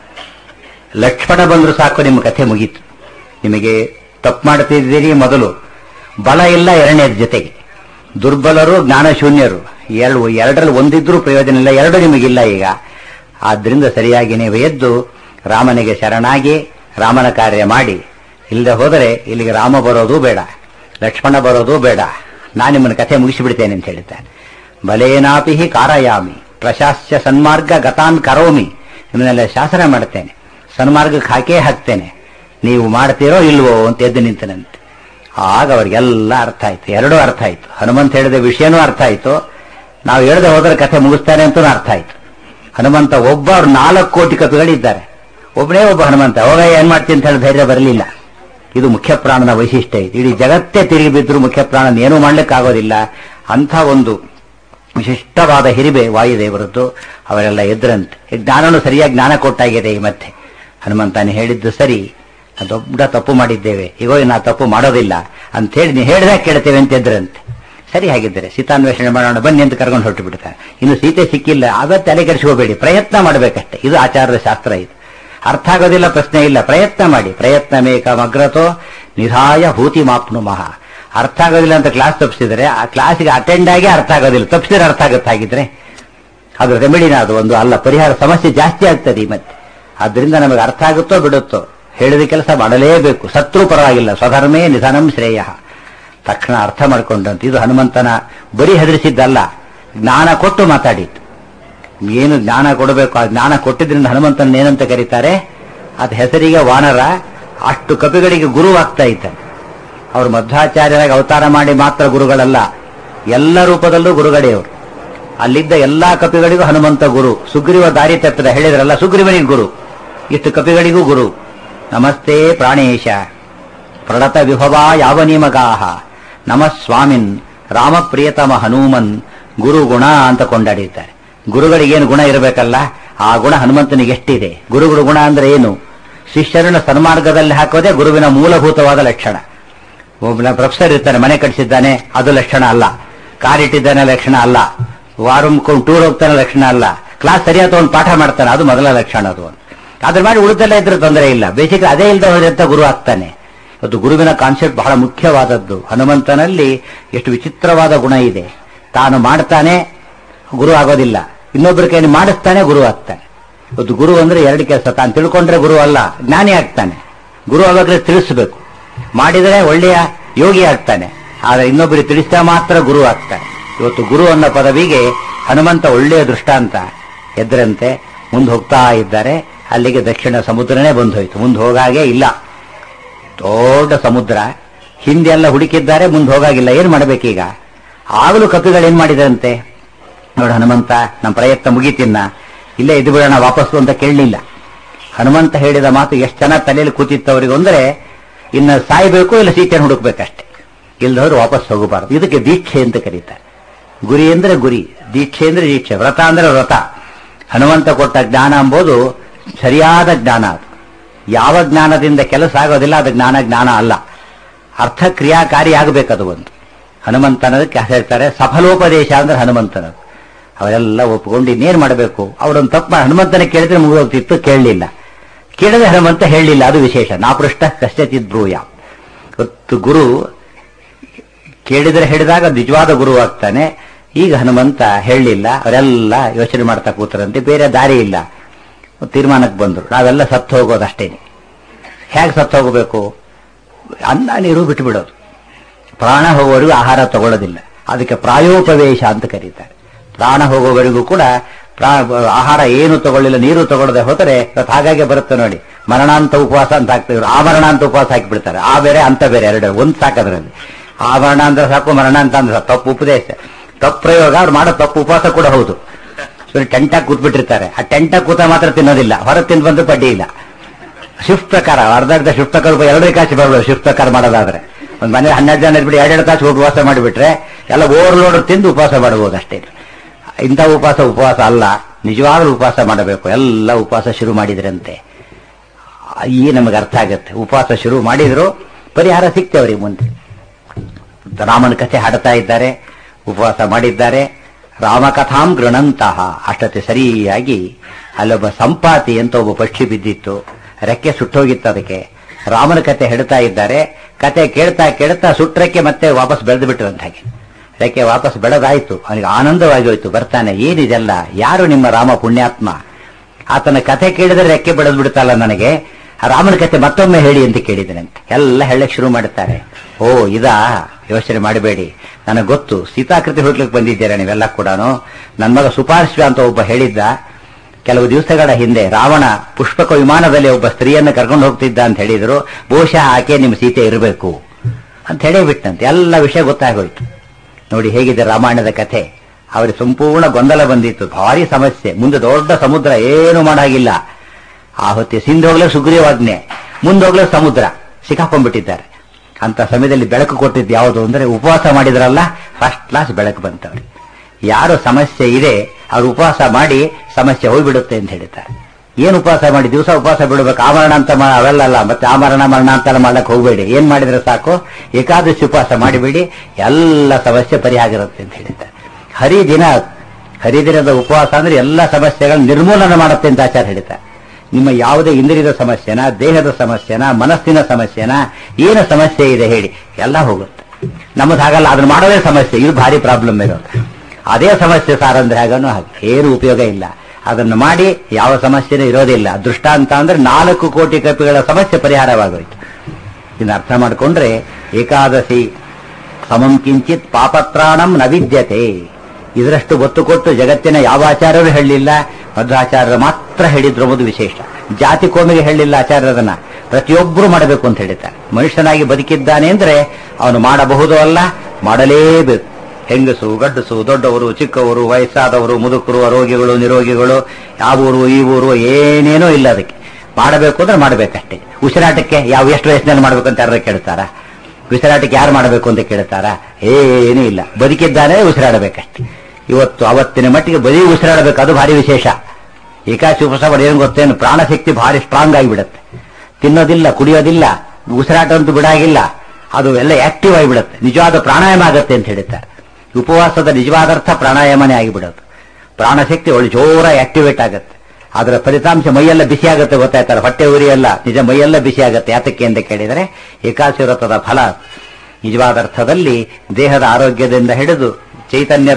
ಲಕ್ಷ್ಮಣ ಬಂದ್ರು ಸಾಕು, ನಿಮ್ಮ ಕಥೆ ಮುಗೀತು. ನಿಮಗೆ ತಪ್ಪು ಮಾಡ್ತಿದ್ದೀರಿ. ಮೊದಲು ಬಲ ಇಲ್ಲ, ಎರಡನೇದ ಜೊತೆಗೆ ದುರ್ಬಲರು, ಜ್ಞಾನಶೂನ್ಯರು, ಎರಡರಲ್ಲಿ ಒಂದಿದ್ರೂ ಪ್ರಯೋಜನ ಇಲ್ಲ. ಎರಡು ನಿಮಗಿಲ್ಲ ಈಗ. ಆದ್ರಿಂದ ಸರಿಯಾಗಿ ನೀವು ಎದ್ದು ರಾಮನಿಗೆ ಶರಣಾಗಿ ರಾಮನ ಕಾರ್ಯ ಮಾಡಿ. ಇಲ್ಲದೆ ಹೋದರೆ ಇಲ್ಲಿಗೆ ರಾಮ ಬರೋದು ಬೇಡ, ಲಕ್ಷ್ಮಣ ಬರೋದು ಬೇಡ, ನಾನು ನಿಮ್ಮನ್ನ ಕಥೆ ಮುಗಿಸಿಬಿಡ್ತೇನೆ ಅಂತ ಹೇಳಿದ್ದಾನೆ. ಬಲೇನಾಪಿ ಕಾರಯಾಮಿ ಪ್ರಶಾಸ್ಯ ಸನ್ಮಾರ್ಗ ಗತಾನ್ ಕರೋಮಿ, ನಿಮ್ಮನ್ನೆಲ್ಲ ಶಾಸನ ಮಾಡ್ತೇನೆ, ಸನ್ಮಾರ್ಗಕ್ಕೆ ಹಾಕ್ತೇನೆ, ನೀವು ಮಾಡ್ತೀರೋ ಇಲ್ವೋ ಅಂತ ಎದ್ದು ನಿಂತನಂತೆ. ಆಗ ಅವ್ರಿಗೆಲ್ಲ ಅರ್ಥ ಆಯ್ತು. ಎರಡೂ ಅರ್ಥ ಆಯ್ತು. ಹನುಮಂತ ಹೇಳಿದ ವಿಷಯನೂ ಅರ್ಥ ಆಯ್ತು, ನಾವು ಹೇಳದೆ ಹೋದರೆ ಕಥೆ ಮುಗಿಸ್ತಾನೆ ಅಂತೂ ಅರ್ಥ ಆಯ್ತು. ಹನುಮಂತ ಒಬ್ಬ, ಅವ್ರು 4 ಕೋಟಿ ಕಪಿಗಳಿದ್ದಾರೆ, ಒಬ್ಬನೇ ಒಬ್ಬ ಹನುಮಂತ. ಹೋಗ ಏನ್ ಮಾಡ್ತೀನಿ ಅಂತ ಹೇಳಿ ಧೈರ್ಯ ಬರಲಿಲ್ಲ. ಇದು ಮುಖ್ಯ ಪ್ರಾಣನ ವೈಶಿಷ್ಟ್ಯ. ಇದು ಇಡೀ ಜಗತ್ತೇ ತಿರುಗಿ ಬಿದ್ದರೂ ಮುಖ್ಯ ಪ್ರಾಣನ ಏನೂ ಮಾಡ್ಲಿಕ್ಕಾಗೋದಿಲ್ಲ. ಅಂಥ ಒಂದು ವಿಶಿಷ್ಟವಾದ ಹಿರಿಬೆ ವಾಯುದೇವರದ್ದು. ಅವರೆಲ್ಲ ಎದ್ರಂತೆ. ಜ್ಞಾನನು ಸರಿಯಾಗಿ ಜ್ಞಾನ ಕೊಟ್ಟಾಗಿದೆ. ಈ ಮತ್ತೆ ಹನುಮಂತನೇ ಹೇಳಿದ್ದು ಸರಿ, ದೊಡ್ಡ ತಪ್ಪು ಮಾಡಿದ್ದೇವೆ, ಈಗೋ ನಾ ತಪ್ಪು ಮಾಡೋದಿಲ್ಲ ಅಂತ ಹೇಳಿ ನೀವು ಹೇಳಿದಾಗ ಕೇಳ್ತೇವೆ ಅಂತ ಎದ್ರಂತೆ. ಸರಿ, ಹಾಗಿದ್ದರೆ ಸೀತಾನ್ವೇಷಣೆ ಮಾಡೋಣ ಬನ್ನಿ ಅಂತ ಕರ್ಕೊಂಡು ಹೊರಟು ಬಿಡ್ತಾರೆ. ಇನ್ನು ಸೀತೆ ಸಿಕ್ಕಿಲ್ಲ, ಆಗ ತಲೆ ಕೆಡಿಸ್ಕೋಬೇಡಿ, ಪ್ರಯತ್ನ ಮಾಡಬೇಕಷ್ಟೇ. ಇದು ಆಚಾರ್ಯದ ಶಾಸ್ತ್ರ. ಇದು ಅರ್ಥ ಆಗೋದಿಲ್ಲ, ಪ್ರಶ್ನೆ ಇಲ್ಲ, ಪ್ರಯತ್ನ ಮಾಡಿ. ಪ್ರಯತ್ನ ಮೇಕಮಗ್ರತೋ ನಿಧಾಯ ಭೂತಿ ಮಾಪ್ನು ಮಹಾ. ಅರ್ಥ ಆಗೋದಿಲ್ಲ ಅಂತ ಕ್ಲಾಸ್ ತಪ್ಪಿಸಿದ್ರೆ ಆ ಕ್ಲಾಸಿಗೆ ಅಟೆಂಡ್ ಆಗಿ ಅರ್ಥ ಆಗೋದಿಲ್ಲ, ತಪ್ಪಿಸಿದ್ರೆ ಅರ್ಥ ಆಗುತ್ತಾಗಿದ್ರೆ ಅದು ರೆಮಿಡಿನ ಅದು ಒಂದು ಅಲ್ಲ, ಪರಿಹಾರ. ಸಮಸ್ಯೆ ಜಾಸ್ತಿ ಆಗ್ತದೆ ಮತ್ತೆ. ಆದ್ರಿಂದ ನಮಗೆ ಅರ್ಥ ಆಗುತ್ತೋ ಬಿಡುತ್ತೋ ಹೇಳಿದ ಕೆಲಸ ಮಾಡಲೇಬೇಕು. ಸತ್ರು ಪರವಾಗಿಲ್ಲ, ಸ್ವಧರ್ಮೇ ನಿಧನಂ ಶ್ರೇಯ. ತಕ್ಷಣ ಅರ್ಥ ಮಾಡ್ಕೊಂಡಂತ. ಇದು ಹನುಮಂತನ ಬರೀ ಹೆದರಿಸಿದ್ದಲ್ಲ, ಜ್ಞಾನ ಕೊಟ್ಟು ಮಾತಾಡಿತ್ತು. ಏನು ಜ್ಞಾನ ಕೊಡಬೇಕು, ಆ ಜ್ಞಾನ ಕೊಟ್ಟಿದ್ರಿಂದ ಹನುಮಂತನ ಏನಂತ ಕರೀತಾರೆ, ಅದು ಹೆಸರಿಗೆ ವಾನರ. ಅಷ್ಟು ಕಪಿಗಳಿಗೆ ಗುರುವಾಗ್ತಾ ಇದ್ದಾನೆ. ಅವರು ಮಧ್ವಾಚಾರ್ಯರಾಗಿ ಅವತಾರ ಮಾಡಿ ಮಾತ್ರ ಗುರುಗಳಲ್ಲ, ಎಲ್ಲ ರೂಪದಲ್ಲೂ ಗುರುಗಡೆಯವರು. ಅಲ್ಲಿದ್ದ ಎಲ್ಲಾ ಕಪಿಗಳಿಗೂ ಹನುಮಂತ ಗುರು. ಸುಗ್ರೀವ ದಾರಿ ತಪ್ಪಿದ ಹೇಳಿದ್ರಲ್ಲ, ಸುಗ್ರೀವನಿಗೆ ಗುರು, ಇಷ್ಟು ಕಪಿಗಳಿಗೂ ಗುರು. ನಮಸ್ತೆ ಪ್ರಾಣೇಶ ಪ್ರಣತ ವಿಭವಾ ಯಾವನಿಮಗಾಹ ನಮಃ ಸ್ವಾಮಿನ್ ರಾಮ ಪ್ರಿಯತಮ ಹನುಮನ್ ಗುರು ಗುಣ ಅಂತ ಕೊಂಡಾಡಿದ್ದಾರೆ. ಗುರುಗಳಿಗೇನು ಗುಣ ಇರಬೇಕಲ್ಲ, ಆ ಗುಣ ಹನುಮಂತನಿಗೆ ಎಷ್ಟಿದೆ. ಗುರುಗಳ ಗುಣ ಅಂದ್ರೆ ಏನು? ಶಿಷ್ಯರನ್ನ ಸನ್ಮಾರ್ಗದಲ್ಲಿ ಹಾಕೋದೇ ಗುರುವಿನ ಮೂಲಭೂತವಾದ ಲಕ್ಷಣ. ಒಬ್ಬನ ಪ್ರೊಫೆಸರ್ ಇರ್ತಾನೆ, ಮನೆ ಕಟ್ಟಿಸಿದ್ದಾನೆ, ಅದು ಲಕ್ಷಣ ಅಲ್ಲ. ಕಾರ್ ಇಟ್ಟಿದ್ದಾನೆ, ಲಕ್ಷಣ ಅಲ್ಲ. ವಾರಮ್ಕೊಂಡು ಟೂರ್ ಹೋಗ್ತಾನೆ, ಲಕ್ಷಣ ಅಲ್ಲ. ಕ್ಲಾಸ್ ಸರಿಯಾದ ಒಂದು ಪಾಠ ಮಾಡ್ತಾನೆ, ಅದು ಮೊದಲ ಲಕ್ಷಣ. ಅದು ಅದ್ರ ಮಾಡಿ ಉಳಿದೆಲ್ಲ ಇದ್ರೆ ತೊಂದರೆ ಇಲ್ಲ. ಬೇಸಿಕ್ ಅದೇ ಇಲ್ಲದೆ ಹೋದಂತ ಗುರು ಆಗ್ತಾನೆ. ಅದು ಗುರುವಿನ ಕಾನ್ಸೆಪ್ಟ್ ಬಹಳ ಮುಖ್ಯವಾದದ್ದು. ಹನುಮಂತನಲ್ಲಿ ಎಷ್ಟು ವಿಚಿತ್ರವಾದ ಗುಣ ಇದೆ. ತಾನು ಮಾಡ್ತಾನೆ, ಗುರು ಆಗೋದಿಲ್ಲ. ಇನ್ನೊಬ್ಬರ ಕೈಯಲ್ಲಿ ಮಾಡಿಸ್ತಾನೆ ಗುರು ಆಗ್ತಾನೆ. ಇವತ್ತು ಗುರು ಅಂದ್ರೆ ಎರಡು ಕೆಲಸ. ತಾನು ತಿಳ್ಕೊಂಡ್ರೆ ಗುರು ಅಲ್ಲ, ಜ್ಞಾನಿ ಆಗ್ತಾನೆ. ಗುರು ಆವಾಗಲೇ ತಿಳಿಸಬೇಕು, ಮಾಡಿದರೆ ಒಳ್ಳೆಯ ಯೋಗಿ ಆಗ್ತಾನೆ. ಆದರೆ ಇನ್ನೊಬ್ಬರಿಗೆ ತಿಳಿಸಿದ ಮಾತ್ರ ಗುರು ಆಗ್ತಾನೆ. ಇವತ್ತು ಗುರು ಅನ್ನೋ ಪದವಿಗೆ ಹನುಮಂತ ಒಳ್ಳೆಯ ದೃಷ್ಟಾಂತ. ಎದ್ರಂತೆ ಮುಂದೆ ಹೋಗ್ತಾ ಇದ್ದಾರೆ, ಅಲ್ಲಿಗೆ ದಕ್ಷಿಣ ಸಮುದ್ರನೇ ಬಂದು ಹೋಯ್ತು. ಮುಂದೆ ಹೋಗಾಗೆ ಇಲ್ಲ, ದೊಡ್ಡ ಸಮುದ್ರ. ಹಿಂದೆಲ್ಲ ಹುಡುಕಿದ್ದಾರೆ, ಮುಂದೆ ಹೋಗಾಗಿಲ್ಲ. ಏನ್ ಮಾಡಬೇಕೀಗ? ಆಗಲೂ ಕಪಿಗಳೇನ್ ಮಾಡಿದ್ರಂತೆ, ನೋಡಿ ಹನುಮಂತ ನಮ್ಮ ಪ್ರಯತ್ನ ಮುಗಿತಿನ್ನ, ಇಲ್ಲೇ ಇದ್ದು ಬಿಡೋಣ ವಾಪಸ್ಸು ಅಂತ ಕೇಳಲಿಲ್ಲ. ಹನುಮಂತ ಹೇಳಿದ ಮಾತು ಎಷ್ಟು ಚೆನ್ನಾಗಿ ತಲೆಯಲ್ಲಿ ಕೂತಿತ್ತವರಿಗೆ ಅಂದ್ರೆ, ಇನ್ನು ಸಾಯ್ಬೇಕು ಇಲ್ಲ ಸೀತೆಯನ್ನು ಹುಡುಕ್ಬೇಕಷ್ಟೇ, ಇಲ್ಲದವ್ರು ವಾಪಸ್ ಹೋಗಬಾರದು. ಇದಕ್ಕೆ ದೀಕ್ಷೆ ಅಂತ ಕರೀತಾರೆ. ಗುರಿ ಅಂದ್ರೆ ಗುರಿ, ದೀಕ್ಷೆ ಅಂದ್ರೆ ದೀಕ್ಷೆ, ವ್ರತ ಅಂದ್ರೆ ವ್ರತ. ಹನುಮಂತ ಕೊಟ್ಟ ಜ್ಞಾನ ಎಂಬುದು ಸರಿಯಾದ ಜ್ಞಾನ. ಅದು ಯಾವ ಜ್ಞಾನದಿಂದ ಕೆಲಸ ಆಗೋದಿಲ್ಲ, ಅದು ಜ್ಞಾನ ಅಲ್ಲ. ಅರ್ಥ ಕ್ರಿಯಾಕಾರಿ ಆಗಬೇಕದು ಒಂದು. ಹನುಮಂತನದಕ್ಕೆ ಹೇಳ್ತಾರೆ ಸಫಲೋಪದೇಶ ಅಂದ್ರೆ ಹನುಮಂತನದು. ಅವರೆಲ್ಲ ಒಪ್ಪಿಕೊಂಡು ಇನ್ನೇನ್ ಮಾಡಬೇಕು. ಅವರೊಂದು ತಪ್ಪು ಹನುಮಂತನ ಕೇಳಿದ್ರೆ ಮುಗಿದೋಗ್ತಿತ್ತು, ಕೇಳಲಿಲ್ಲ. ಕೇಳಿದ್ರೆ ಹನುಮಂತ ಹೇಳಲಿಲ್ಲ, ಅದು ವಿಶೇಷ. ನಾಪೃಷ್ಟ ಕಶ್ಚಿತ್ ಬ್ರೂಯ. ಇವತ್ತು ಗುರು ಕೇಳಿದ್ರೆ ಹೇಳಿದಾಗ ನಿಜವಾದ ಗುರು ಆಗ್ತಾನೆ. ಈಗ ಹನುಮಂತ ಹೇಳಲಿಲ್ಲ, ಅವರೆಲ್ಲ ಯೋಚನೆ ಮಾಡ್ತಾ ಕೂತರಂತೆ, ಬೇರೆ ದಾರಿ ಇಲ್ಲ. ತೀರ್ಮಾನಕ್ಕೆ ಬಂದರು, ನಾವೆಲ್ಲ ಸತ್ತು ಹೋಗೋದಷ್ಟೇನೆ. ಹೇಗೆ ಸತ್ತು ಹೋಗಬೇಕು? ಅನ್ನ ನೀರು ಬಿಟ್ಟು ಬಿಡೋದು. ಪ್ರಾಣ ಹೋಗೋವರೆಗೂ ಆಹಾರ ತಗೊಳ್ಳೋದಿಲ್ಲ, ಅದಕ್ಕೆ ಪ್ರಾಯೋಪವೇಶ ಅಂತ ಕರೀತಾರೆ. ಪ್ರಾಣ ಹೋಗೋವರೆಗೂ ಕೂಡ ಆಹಾರ ಏನು ತಗೊಳ್ಳಿಲ್ಲ, ನೀರು ತಗೊಳ್ಳದೆ ಹೋದರೆ ಹಾಗಾಗಿ ಬರುತ್ತೆ ನೋಡಿ. ಮರಣಾಂತ ಉಪವಾಸ ಅಂತ ಹಾಕ್ತಿದ್ರು, ಆಮರಣಾಂತ ಉಪವಾಸ ಹಾಕಿಬಿಡ್ತಾರೆ. ಆ ಬೇರೆ ಅಂತ ಬೇರೆ ಎರಡು ಒಂದು ಸಾಕದ್ರಲ್ಲಿ. ಆಮರಣ ಅಂದ್ರೆ ಸಾಕು, ಮರಣ ಅಂತ ಅಂದ್ರೆ ತಪ್ಪು ಉಪದೇಶ, ತಪ್ಪು ಪ್ರಯೋಗ. ಅವ್ರು ಮಾಡೋ ತಪ್ಪು ಉಪವಾಸ ಕೂಡ ಹೌದು. ಟೆಂಟಾಗಿ ಕೂತ್ಬಿಟ್ಟಿರ್ತಾರೆ, ಆ ಟೆಂಟಾಗಿ ಕೂತ ಮಾತ್ರ ತಿನ್ನೋದಿಲ್ಲ, ಹೊರ ತಿಂದು ಬಂದು ಪಡ್ಡಿ ಇಲ್ಲ. ಶಿಫ್ಟ್ ಪ್ರಕಾರ ಅರ್ಧ ಶಿಫ್ಟ್ ಪ್ರಕಾರ 2 ಕಾಸು ಬರ್ಬೋದು. ಶಿಫ್ಟ್ ಪ್ರಕಾರ ಮಾಡೋದಾದ್ರೆ ಒಂದು ಮನೆ 12 ಜನ ಇರ್ಬಿಟ್ಟು 2 ತಾಸು ಉಪವಾಸ ಮಾಡಿಬಿಟ್ರೆ ಎಲ್ಲ ಓವರ್ಲೋಡ್ ತಿಂದು ಉಪವಾಸ ಮಾಡಬಹುದು ಅಷ್ಟೇ. ಇಂಥ ಉಪವಾಸ ಅಲ್ಲ, ನಿಜವಾಗ್ಲೂ ಉಪವಾಸ ಮಾಡಬೇಕು. ಎಲ್ಲ ಉಪವಾಸ ಶುರು ಮಾಡಿದ್ರಂತೆ. ಈ ನಮಗೆ ಅರ್ಥ ಆಗತ್ತೆ. ಉಪವಾಸ ಶುರು ಮಾಡಿದ್ರು ಪರಿಹಾರ ಸಿಗ್ತೇವ್ರಿ ಮುಂದೆ. ರಾಮನ ಕಥೆ ಹಾಡ್ತಾ ಇದ್ದಾರೆ, ಉಪವಾಸ ಮಾಡಿದ್ದಾರೆ. ರಾಮಕಥಾಂ ಗೃಣಂತಹ ಅಷ್ಟತೆ ಸರಿಯಾಗಿ ಅಲ್ಲೊಬ್ಬ ಸಂಪಾತಿ ಅಂತ ಒಬ್ಬ ಪಕ್ಷಿ ಬಿದ್ದಿತ್ತು, ರೆಕ್ಕೆ ಸುಟ್ಟೋಗಿತ್ತು. ಅದಕ್ಕೆ ರಾಮನ ಕಥೆ ಹೇಳ್ತಾ ಇದ್ದಾರೆ. ಕತೆ ಕೇಳ್ತಾ ಕೇಳ್ತಾ ಸುಟ್ರೆಕ್ಕೆ ಮತ್ತೆ ವಾಪಸ್ ಬೆಳೆದು ಬಿಟ್ಟರಂತ. ಹಾಗೆ ರೆಕ್ಕೆ ವಾಪಸ್ ಬೆಳೆದಾಯ್ತು. ಅವನಿಗೆ ಆನಂದವಾಗಿ ಹೋಯ್ತು. ಬರ್ತಾನೆ, ಏನಿದೆಲ್ಲ, ಯಾರು ನಿಮ್ಮ ರಾಮ ಪುಣ್ಯಾತ್ಮ? ಆತನ ಕಥೆ ಕೇಳಿದ್ರೆ ರೆಕ್ಕೆ ಬೆಳೆದು ಬಿಡ್ತಲ್ಲ ನನಗೆ, ರಾಮನ ಕಥೆ ಮತ್ತೊಮ್ಮೆ ಹೇಳಿ ಅಂತ ಕೇಳಿದನಂತೆ. ಎಲ್ಲ ಹೇಳಕ್ ಶುರು ಮಾಡುತ್ತಾರೆ. ಓ ಇದಾ, ಯೋಚನೆ ಮಾಡಬೇಡಿ, ನನಗೆ ಗೊತ್ತು, ಸೀತಾಕೃತಿ ಹುಡ್ಲಿಕ್ಕೆ ಬಂದಿದ್ದೀರಾ ನೀವೆಲ್ಲ ಕೂಡ. ನನ್ನ ಮಗ ಸುಪಾರ್ಶ್ವ ಅಂತ ಒಬ್ಬ ಹೇಳಿದ್ದ, ಕೆಲವು ದಿವಸಗಳ ಹಿಂದೆ ರಾವಣ ಪುಷ್ಪಕ ವಿಮಾನದಲ್ಲಿ ಒಬ್ಬ ಸ್ತ್ರೀಯನ್ನು ಕರ್ಕೊಂಡು ಹೋಗ್ತಿದ್ದ ಅಂತ ಹೇಳಿದ್ರು. ಬಹುಶಃ ಆಕೆ ನಿಮ್ಮ ಸೀತೆ ಇರಬೇಕು ಅಂತ ಹೇಳಿಬಿಟ್ಟಂತೆ. ಎಲ್ಲ ವಿಷಯ ಗೊತ್ತಾಗೋಯ್ತು. ನೋಡಿ ಹೇಗಿದೆ ರಾಮಾಯಣದ ಕಥೆ. ಅವರಿಗೆ ಸಂಪೂರ್ಣ ಗೊಂದಲ ಬಂದಿತ್ತು, ಭಾರಿ ಸಮಸ್ಯೆ. ಮುಂದೆ ದೊಡ್ಡ ಸಮುದ್ರ, ಏನು ಮಾಡಾಗಿಲ್ಲ. ಆ ಹೊತ್ತಿ ಸಿಂಧೋಗ್ಲೇ ಸುಗ್ರೀವಾಜ್ಞೆ, ಮುಂದೋಗ್ಲೇ ಸಮುದ್ರ, ಸಿಕ್ಕಾಕೊಂಡ್ಬಿಟ್ಟಿದ್ದಾರೆ. ಅಂತ ಸಮಯದಲ್ಲಿ ಬೆಳಕು ಕೊಟ್ಟಿದ್ದು ಯಾವುದು ಅಂದ್ರೆ ಉಪವಾಸ ಮಾಡಿದ್ರಲ್ಲ, ಫಸ್ಟ್ ಕ್ಲಾಸ್ ಬೆಳಕು ಬಂತವ್ರಿ. ಯಾರು ಸಮಸ್ಯೆ ಇದೆ ಅವ್ರು ಉಪವಾಸ ಮಾಡಿ ಸಮಸ್ಯೆ ಹೋಗ್ಬಿಡುತ್ತೆ ಅಂತ ಹೇಳ್ತಾರೆ. ಏನು ಉಪವಾಸ ಮಾಡಿ ದಿವಸ ಉಪವಾಸ ಬಿಡಬೇಕು, ಆಮರಣ ಅಂತ ಅವೆಲ್ಲ. ಮತ್ತೆ ಆಮರಣ ಮರಣ ಅಂತೆಲ್ಲ ಮಾಡಕ್ ಹೋಗ್ಬೇಡಿ. ಏನ್ ಮಾಡಿದ್ರೆ ಸಾಕು, ಏಕಾದಶಿ ಉಪವಾಸ ಮಾಡಿಬಿಡಿ, ಎಲ್ಲ ಸಮಸ್ಯೆ ಪರಿಹಾರ ಇರುತ್ತೆ ಅಂತ ಹೇಳ್ತಾರೆ. ಹರಿದಿನದ ಉಪವಾಸ ಅಂದ್ರೆ ಎಲ್ಲ ಸಮಸ್ಯೆಗಳನ್ನ ನಿರ್ಮೂಲನೆ ಮಾಡುತ್ತೆ ಅಂತ ಆಚಾರ್ಯ ಹೇಳ್ತಾರೆ. ನಿಮ್ಮ ಯಾವುದೇ ಇಂದ್ರಿಯದ ಸಮಸ್ಯೆನಾ, ದೇಹದ ಸಮಸ್ಯೆನಾ, ಮನಸ್ಸಿನ ಸಮಸ್ಯೆನಾ, ಏನು ಸಮಸ್ಯೆ ಇದೆ ಹೇಳಿ, ಎಲ್ಲ ಹೋಗುತ್ತೆ. ನಮ್ಮದು ಹಾಗಲ್ಲ, ಅದನ್ನ ಮಾಡೋದೇ ಸಮಸ್ಯೆ. ಇದು ಭಾರಿ ಪ್ರಾಬ್ಲಮ್ ಇರೋದು. ಅದೇ ಸಮಸ್ಯೆ ಸಾರಂದ್ರೆ ಹಾಗನು ಹಾಗೆ ಏನು ಉಪಯೋಗ ಇಲ್ಲ. ಅದನ್ನು ಮಾಡಿ ಯಾವ ಸಮಸ್ಯೆನೂ ಇರೋದಿಲ್ಲ. ದೃಷ್ಟಾಂತ ಅಂದ್ರೆ 4 ಕೋಟಿ ಕಪಿಗಳ ಸಮಸ್ಯೆ ಪರಿಹಾರವಾಗೋಯ್ತು. ಇನ್ನು ಅರ್ಥ ಮಾಡಿಕೊಂಡ್ರೆ ಏಕಾದಶಿ ಸಮಂ ಕಿಂಚಿತ್ ಪಾಪತ್ರಾಣಂ ನ ವಿದ್ಯತೆ. ಇದರಷ್ಟು ಒತ್ತು ಕೊಟ್ಟು ಜಗತ್ತಿನ ಯಾವ ಆಚಾರ್ಯರು ಹೇಳಲಿಲ್ಲ, ಮಧ್ವಾಚಾರ್ಯರು ಮಾತ್ರ ಹೇಳಿದ್ರು ಎಂಬುದು ವಿಶೇಷ. ಜಾತಿ ಕೋಮಿಗೆ ಹೇಳಲಿಲ್ಲ ಆಚಾರ್ಯರನ್ನ, ಪ್ರತಿಯೊಬ್ಬರು ಮಾಡಬೇಕು ಅಂತ ಹೇಳಿದ್ದಾರೆ. ಮನುಷ್ಯನಾಗಿ ಬದುಕಿದ್ದಾನೆ ಅಂದ್ರೆ ಅವನು ಮಾಡಬಹುದು ಅಲ್ಲ, ಮಾಡಲೇಬೇಕು. ಹೆಂಗಸು, ಗಡ್ಡಸು, ದೊಡ್ಡವರು, ಚಿಕ್ಕವರು, ವಯಸ್ಸಾದವರು, ಮುದುಕರು, ರೋಗಿಗಳು, ನಿರೋಗಿಗಳು, ಯಾವ ಊರು ಈ ಊರು ಏನೇನೋ ಇಲ್ಲ. ಅದಕ್ಕೆ ಮಾಡಬೇಕು ಅಂದ್ರೆ ಮಾಡಬೇಕಷ್ಟೇ. ಉಸಿರಾಟಕ್ಕೆ ಎಷ್ಟು ವಯಸ್ಸಿನಲ್ಲಿ ಮಾಡ್ಬೇಕಂತ ಯಾರು ಕೇಳ್ತಾರ? ಉಸಿರಾಟಕ್ಕೆ ಯಾರು ಮಾಡಬೇಕು ಅಂತ ಕೇಳ್ತಾರ? ಏನೂ ಇಲ್ಲ. ಬದುಕಿದ್ದಾನೆ ಉಸಿರಾಡಬೇಕಷ್ಟೇ. ಇವತ್ತು ಅವತ್ತಿನ ಮಟ್ಟಿಗೆ ಬರೀ ಉಸಿರಾಡಬೇಕು, ಅದು ಭಾರಿ ವಿಶೇಷ. ಏಕಾದಶಿ ಉಪವಾಸ ಏನು ಗೊತ್ತೇನು, ಪ್ರಾಣಶಕ್ತಿ ಭಾರಿ ಸ್ಟ್ರಾಂಗ್ ಆಗಿಬಿಡುತ್ತೆ. ತಿನ್ನೋದಿಲ್ಲ, ಕುಡಿಯೋದಿಲ್ಲ, ಉಸಿರಾಟ ಅಂತೂ ಬಿಡಾಗಿಲ್ಲ, ಅದು ಎಲ್ಲ ಆಕ್ಟಿವ್ ಆಗಿಬಿಡುತ್ತೆ. ನಿಜವಾದ ಪ್ರಾಣಾಯಾಮ ಆಗುತ್ತೆ ಅಂತ ಹೇಳ್ತಾರೆ. ಉಪವಾಸದ ನಿಜವಾದ ಅರ್ಥ ಪ್ರಾಣಾಯಾಮನೇ ಆಗಿಬಿಡೋದು. ಪ್ರಾಣಶಕ್ತಿ ಒಳ್ಳೆ ಜೋರ ಆಕ್ಟಿವೇಟ್ ಆಗುತ್ತೆ. ಅದರ ಫಲಿತಾಂಶ ಮೈಯೆಲ್ಲ ಬಿಸಿ ಆಗುತ್ತೆ, ಗೊತ್ತಾಯ್ತಾರೆ. ಹೊಟ್ಟೆ ಉರಿಯಲ್ಲ, ನಿಜ ಮೈಯೆಲ್ಲ ಬಿಸಿ ಆಗುತ್ತೆ. ಯಾತಕ್ಕೆ ಅಂತ ಕೇಳಿದರೆ ಏಕಾದಶಿ ವ್ರತದ ಫಲ. ನಿಜವಾದ ಅರ್ಥದಲ್ಲಿ ದೇಹದ ಆರೋಗ್ಯದಿಂದ ಹಿಡಿದು ಚೈತನ್ಯದ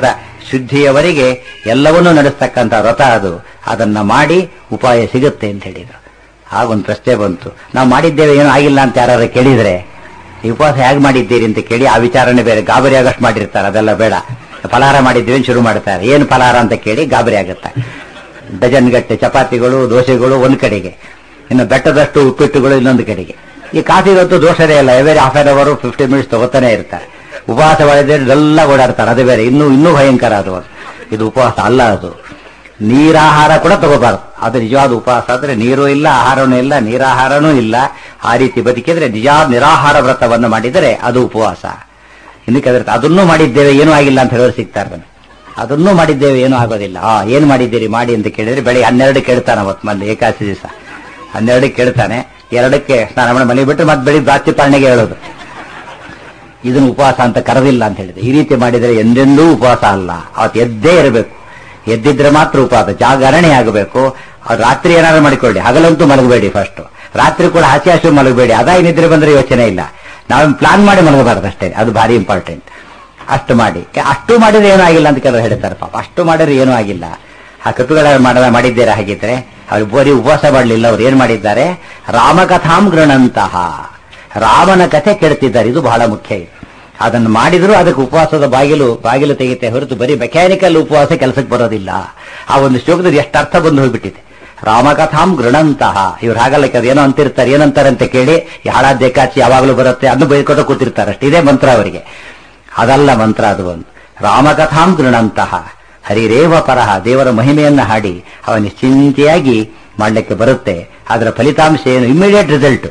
ಶುದ್ಧಿಯವರೆಗೆ ಎಲ್ಲವನ್ನೂ ನಡೆಸ್ತಕ್ಕಂಥ ವ್ರತ ಅದು. ಅದನ್ನ ಮಾಡಿ ಉಪಾಯ ಸಿಗುತ್ತೆ ಅಂತ ಹೇಳಿದ್ರು. ಆಗೊಂದು ಪ್ರಶ್ನೆ ಬಂತು, ನಾವು ಮಾಡಿದ್ದೇವೆ ಏನೂ ಆಗಿಲ್ಲ ಅಂತ ಯಾರು ಕೇಳಿದ್ರೆ, ಈ ಉಪವಾಸ ಹೇಗೆ ಮಾಡಿದ್ದೀರಿ ಅಂತ ಕೇಳಿ ಆ ವಿಚಾರನೆ ಬೇರೆ, ಗಾಬರಿ ಆಗಷ್ಟು ಮಾಡಿರ್ತಾರೆ. ಅದೆಲ್ಲ ಬೇಡ. ಫಲಹಾರ ಮಾಡಿದ್ದೀವಿ ಅಂತ ಶುರು ಮಾಡ್ತಾರೆ. ಏನು ಫಲಹಾರ ಅಂತ ಕೇಳಿ ಗಾಬರಿ ಆಗುತ್ತೆ. ಡಜನ್ ಗಟ್ಟೆ ಚಪಾತಿಗಳು ದೋಸೆಗಳು ಒಂದು ಕಡೆಗೆ, ಇನ್ನು ಬೆಟ್ಟದಷ್ಟು ಉಪ್ಪಿಟ್ಟುಗಳು ಇನ್ನೊಂದು ಕಡೆಗೆ. ಈ ಕಾಫಿಗಂತೂ ದೋಷನೇ ಇಲ್ಲ, every half an hour 50 minutes ತಗೋತಾನೆ ಇರ್ತಾರೆ. ಉಪವಾಸ ಮಾಡಿದ್ರೆ ಎಲ್ಲ ಓಡಾಡ್ತಾರೆ. ಅದು ಬೇರೆ, ಇನ್ನೂ ಭಯಂಕರ ಅದು. ಇದು ಉಪವಾಸ ಅಲ್ಲ. ಅದು ನೀರಾಹಾರ ಕೂಡ ತಗೋಬಾರ್ದು. ಅದು ನಿಜವಾದ ಉಪವಾಸ ಆದ್ರೆ ನೀರು ಇಲ್ಲ, ಆಹಾರನೂ ಇಲ್ಲ, ನೀರಾಹಾರನೂ ಇಲ್ಲ. ಆ ರೀತಿ ಬದುಕಿದ್ರೆ ನಿಜವಾದ ನಿರಾಹಾರ ವ್ರತವನ್ನು ಮಾಡಿದರೆ ಅದು ಉಪವಾಸ. ಇನ್ನಕ್ಕೆ ಅದನ್ನೂ ಮಾಡಿದ್ದೇವೆ ಏನೂ ಆಗಿಲ್ಲ ಅಂತ ಹೇಳೋರು ಸಿಗ್ತಾರೆ. ಅದನ್ನೂ ಮಾಡಿದ್ದೇವೆ ಏನೂ ಆಗೋದಿಲ್ಲ. ಏನು ಮಾಡಿದ್ದೀರಿ ಮಾಡಿ ಅಂತ ಕೇಳಿದ್ರೆ ಬೆಳಿಗ್ಗೆ 12 ಕೇಳ್ತಾನೆ. ಅವತ್ತು ಮೊದಲು ಏಕಾದಶಿ ದಿವಸ 12 ಕೇಳ್ತಾನೆ. 2ಕ್ಕೆ ಸ್ನಾನ ಮಾಡಿ ಮನೆ ಬಿಟ್ಟರೆ ಮತ್ತೆ ಬೆಳಿಗ್ಗೆ ದ್ರಾಕ್ಷಿಪಾರಣೆಗೆ ಹೇಳೋದು. ಇದನ್ನು ಉಪವಾಸ ಅಂತ ಕರೆದಿಲ್ಲ ಅಂತ ಹೇಳಿದೆ. ಈ ರೀತಿ ಮಾಡಿದರೆ ಎಂದೆಂದೂ ಉಪವಾಸ ಅಲ್ಲ. ಅವತ್ತು ಎದ್ದೇ ಇರಬೇಕು. ಎದ್ದಿದ್ರೆ ಮಾತ್ರ ಉಪವಾಸ. ಜಾಗರಣೆ ಆಗಬೇಕು. ರಾತ್ರಿ ಏನಾದ್ರು ಮಾಡಿಕೊಳ್ಳಿ, ಹಗಲಂತೂ ಮಲಗಬೇಡಿ. ಫಸ್ಟ್ ರಾತ್ರಿ ಕೂಡ ಹಸಿ ಮಲಗಬೇಡಿ. ಅದಾಗಿ ನಿದ್ರೆ ಬಂದ್ರೆ ಯೋಚನೆ ಇಲ್ಲ. ನಾವೇನು ಪ್ಲಾನ್ ಮಾಡಿ ಮಲಗಬಾರ್ದು ಅಷ್ಟೇ. ಅದು ಭಾರಿ ಇಂಪಾರ್ಟೆಂಟ್. ಅಷ್ಟು ಮಾಡಿದ್ರೆ ಏನೂ ಆಗಿಲ್ಲ ಅಂತ ಕೆಲವರು ಹೇಳ್ತಾರೆ. ಪಾಪ ಅಷ್ಟು ಮಾಡಿದ್ರೆ ಏನೂ ಆಗಿಲ್ಲ. ಆ ಕಪಿಗಳ ಮಾಡಿದ್ದೀರಾ ಹಾಗಿದ್ರೆ? ಅವ್ರು ಬರೀ ಉಪವಾಸ ಮಾಡಲಿಲ್ಲ. ಅವ್ರು ಏನ್ ಮಾಡಿದ್ದಾರೆ? ರಾಮಕಥಾಂ ಗೃಣಂತಹ, ರಾಮನ ಕಥೆ ಕೇಳ್ತಿದ್ದಾರೆ. ಇದು ಬಹಳ ಮುಖ್ಯ. ಅದನ್ನು ಮಾಡಿದ್ರು ಅದಕ್ಕೆ ಉಪವಾಸದ ಬಾಗಿಲು ತೆಗಿತೆ ಹೊರತು ಬರೀ ಮೆಕ್ಯಾನಿಕಲ್ ಉಪವಾಸ ಕೆಲಸಕ್ಕೆ ಬರೋದಿಲ್ಲ. ಆ ಒಂದು ಶ್ಲೋಕದಲ್ಲಿ ಎಷ್ಟು ಅರ್ಥ ಬಂದು ಹೋಗ್ಬಿಟ್ಟಿದೆ. ರಾಮಕಥಾಂ ಗೃಣಂತಹ. ಇವ್ರು ಹಾಗಲ್ಲ, ಏನೋ ಅಂತಿರ್ತಾರೆ. ಏನಂತಾರೆ ಅಂತ ಕೇಳಿ ಹಾಳಾದ ಏಕಾಚಿ ಯಾವಾಗಲೂ ಬರುತ್ತೆ, ಅದನ್ನು ಬೈಕೊಟ್ಟು ಕೂತಿರ್ತಾರೆ ಅಷ್ಟೇ. ಇದೇ ಮಂತ್ರ ಅವರಿಗೆ. ಅದಲ್ಲ ಮಂತ್ರ. ಅದು ಒಂದು ರಾಮಕಥಾಂ ಗೃಣಂತಹ ಹರಿರೇವ ಪರಹ. ದೇವರ ಮಹಿಮೆಯನ್ನ ಹಾಡಿ ಅವ ನಿಶ್ಚಿಂತೆಯಾಗಿ ಮಾಡಲಿಕ್ಕೆ ಬರುತ್ತೆ. ಅದರ ಫಲಿತಾಂಶ ಏನು? Immediate result.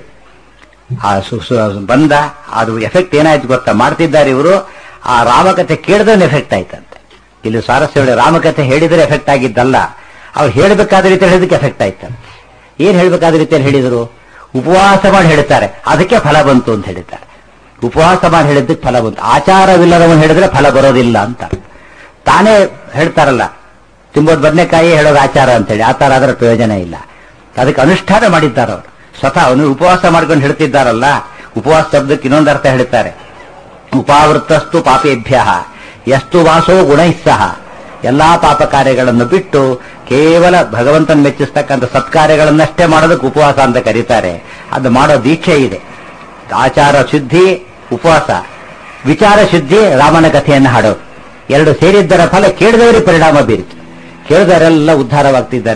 ಬಂದ ಅದು ಎಫೆಕ್ಟ್ ಏನಾಯ್ತು ಗೊತ್ತಾ? ಮಾಡ್ತಿದ್ದಾರೆ ಇವರು. ಆ ರಾಮಕಥೆ ಕೇಳಿದ್ರೆ ಎಫೆಕ್ಟ್ ಆಯ್ತಂತೆ. ಇಲ್ಲಿ ಸ್ವಾರಸ್ಯ, ರಾಮಕಥೆ ಹೇಳಿದ್ರೆ ಎಫೆಕ್ಟ್ ಆಗಿದ್ದಲ್ಲ, ಅವ್ರು ಹೇಳಬೇಕಾದ ರೀತಿಯಲ್ಲಿ ಹೇಳಿದಕ್ಕೆ ಎಫೆಕ್ಟ್ ಆಯ್ತಂತೆ. ಏನ್ ಹೇಳಬೇಕಾದ ರೀತಿಯಲ್ಲಿ ಹೇಳಿದ್ರು? ಉಪವಾಸ ಮಾಡಿ ಹೇಳ್ತಾರೆ, ಅದಕ್ಕೆ ಫಲ ಬಂತು ಅಂತ ಹೇಳಿದ್ದಾರೆ. ಉಪವಾಸ ಮಾಡಿ ಹೇಳಿದ್ದಕ್ಕೆ ಫಲ ಬಂತು. ಆಚಾರವಿಲ್ಲದವನು ಹೇಳಿದ್ರೆ ಫಲ ಬರೋದಿಲ್ಲ ಅಂತ. ತಾನೇ ಹೇಳ್ತಾರಲ್ಲ, ತಿಂಬೋದು ಬದನೆಕಾಯಿ ಹೇಳೋದು ಆಚಾರ ಅಂತೇಳಿ, ಆ ತರ ಅದರ ಪ್ರಯೋಜನ ಇಲ್ಲ. ಅದಕ್ಕೆ ಅನುಷ್ಠಾನ ಮಾಡಿದ್ದಾರೆ ಅವರು. ಸ್ವತಃ ಅವನು ಉಪವಾಸ ಮಾಡ್ಕೊಂಡು ಹೇಳ್ತಿದ್ದಾರಲ್ಲ. ಉಪವಾಸ ಶಬ್ದಕ್ಕೆ ಇನ್ನೊಂದು ಅರ್ಥ ಹೇಳ್ತಾರೆ. ಉಪಾವೃತ್ತಸ್ತು ಪಾಪೇಭ್ಯ ಎಷ್ಟು ವಾಸೋ ಗುಣೈಸ್ಸಹ. ಎಲ್ಲಾ ಪಾಪ ಕಾರ್ಯಗಳನ್ನು ಬಿಟ್ಟು ಕೇವಲ ಭಗವಂತನ ಮೆಚ್ಚಿಸ್ತಕ್ಕಂಥ ಸತ್ಕಾರ್ಯಗಳನ್ನಷ್ಟೇ ಮಾಡೋದಕ್ಕೆ ಉಪವಾಸ ಅಂತ ಕರೀತಾರೆ. ಅದು ಮಾಡೋ ದೀಕ್ಷೆ ಇದೆ. ಆಚಾರ ಶುದ್ಧಿ ಉಪವಾಸ, ವಿಚಾರ ಶುದ್ಧಿ ರಾಮನ ಕಥೆಯನ್ನು ಹಾಡೋದು. ಎರಡು ಸೇರಿದ್ದರ ಫಲ ಕೇಳಿದವರಿಗೆ ಪರಿಣಾಮ ಬೀರಿತು. ಕೇಳಿದವರೆಲ್ಲ ಉದ್ಧಾರವಾಗ್ತಿದ್ದಾರೆ.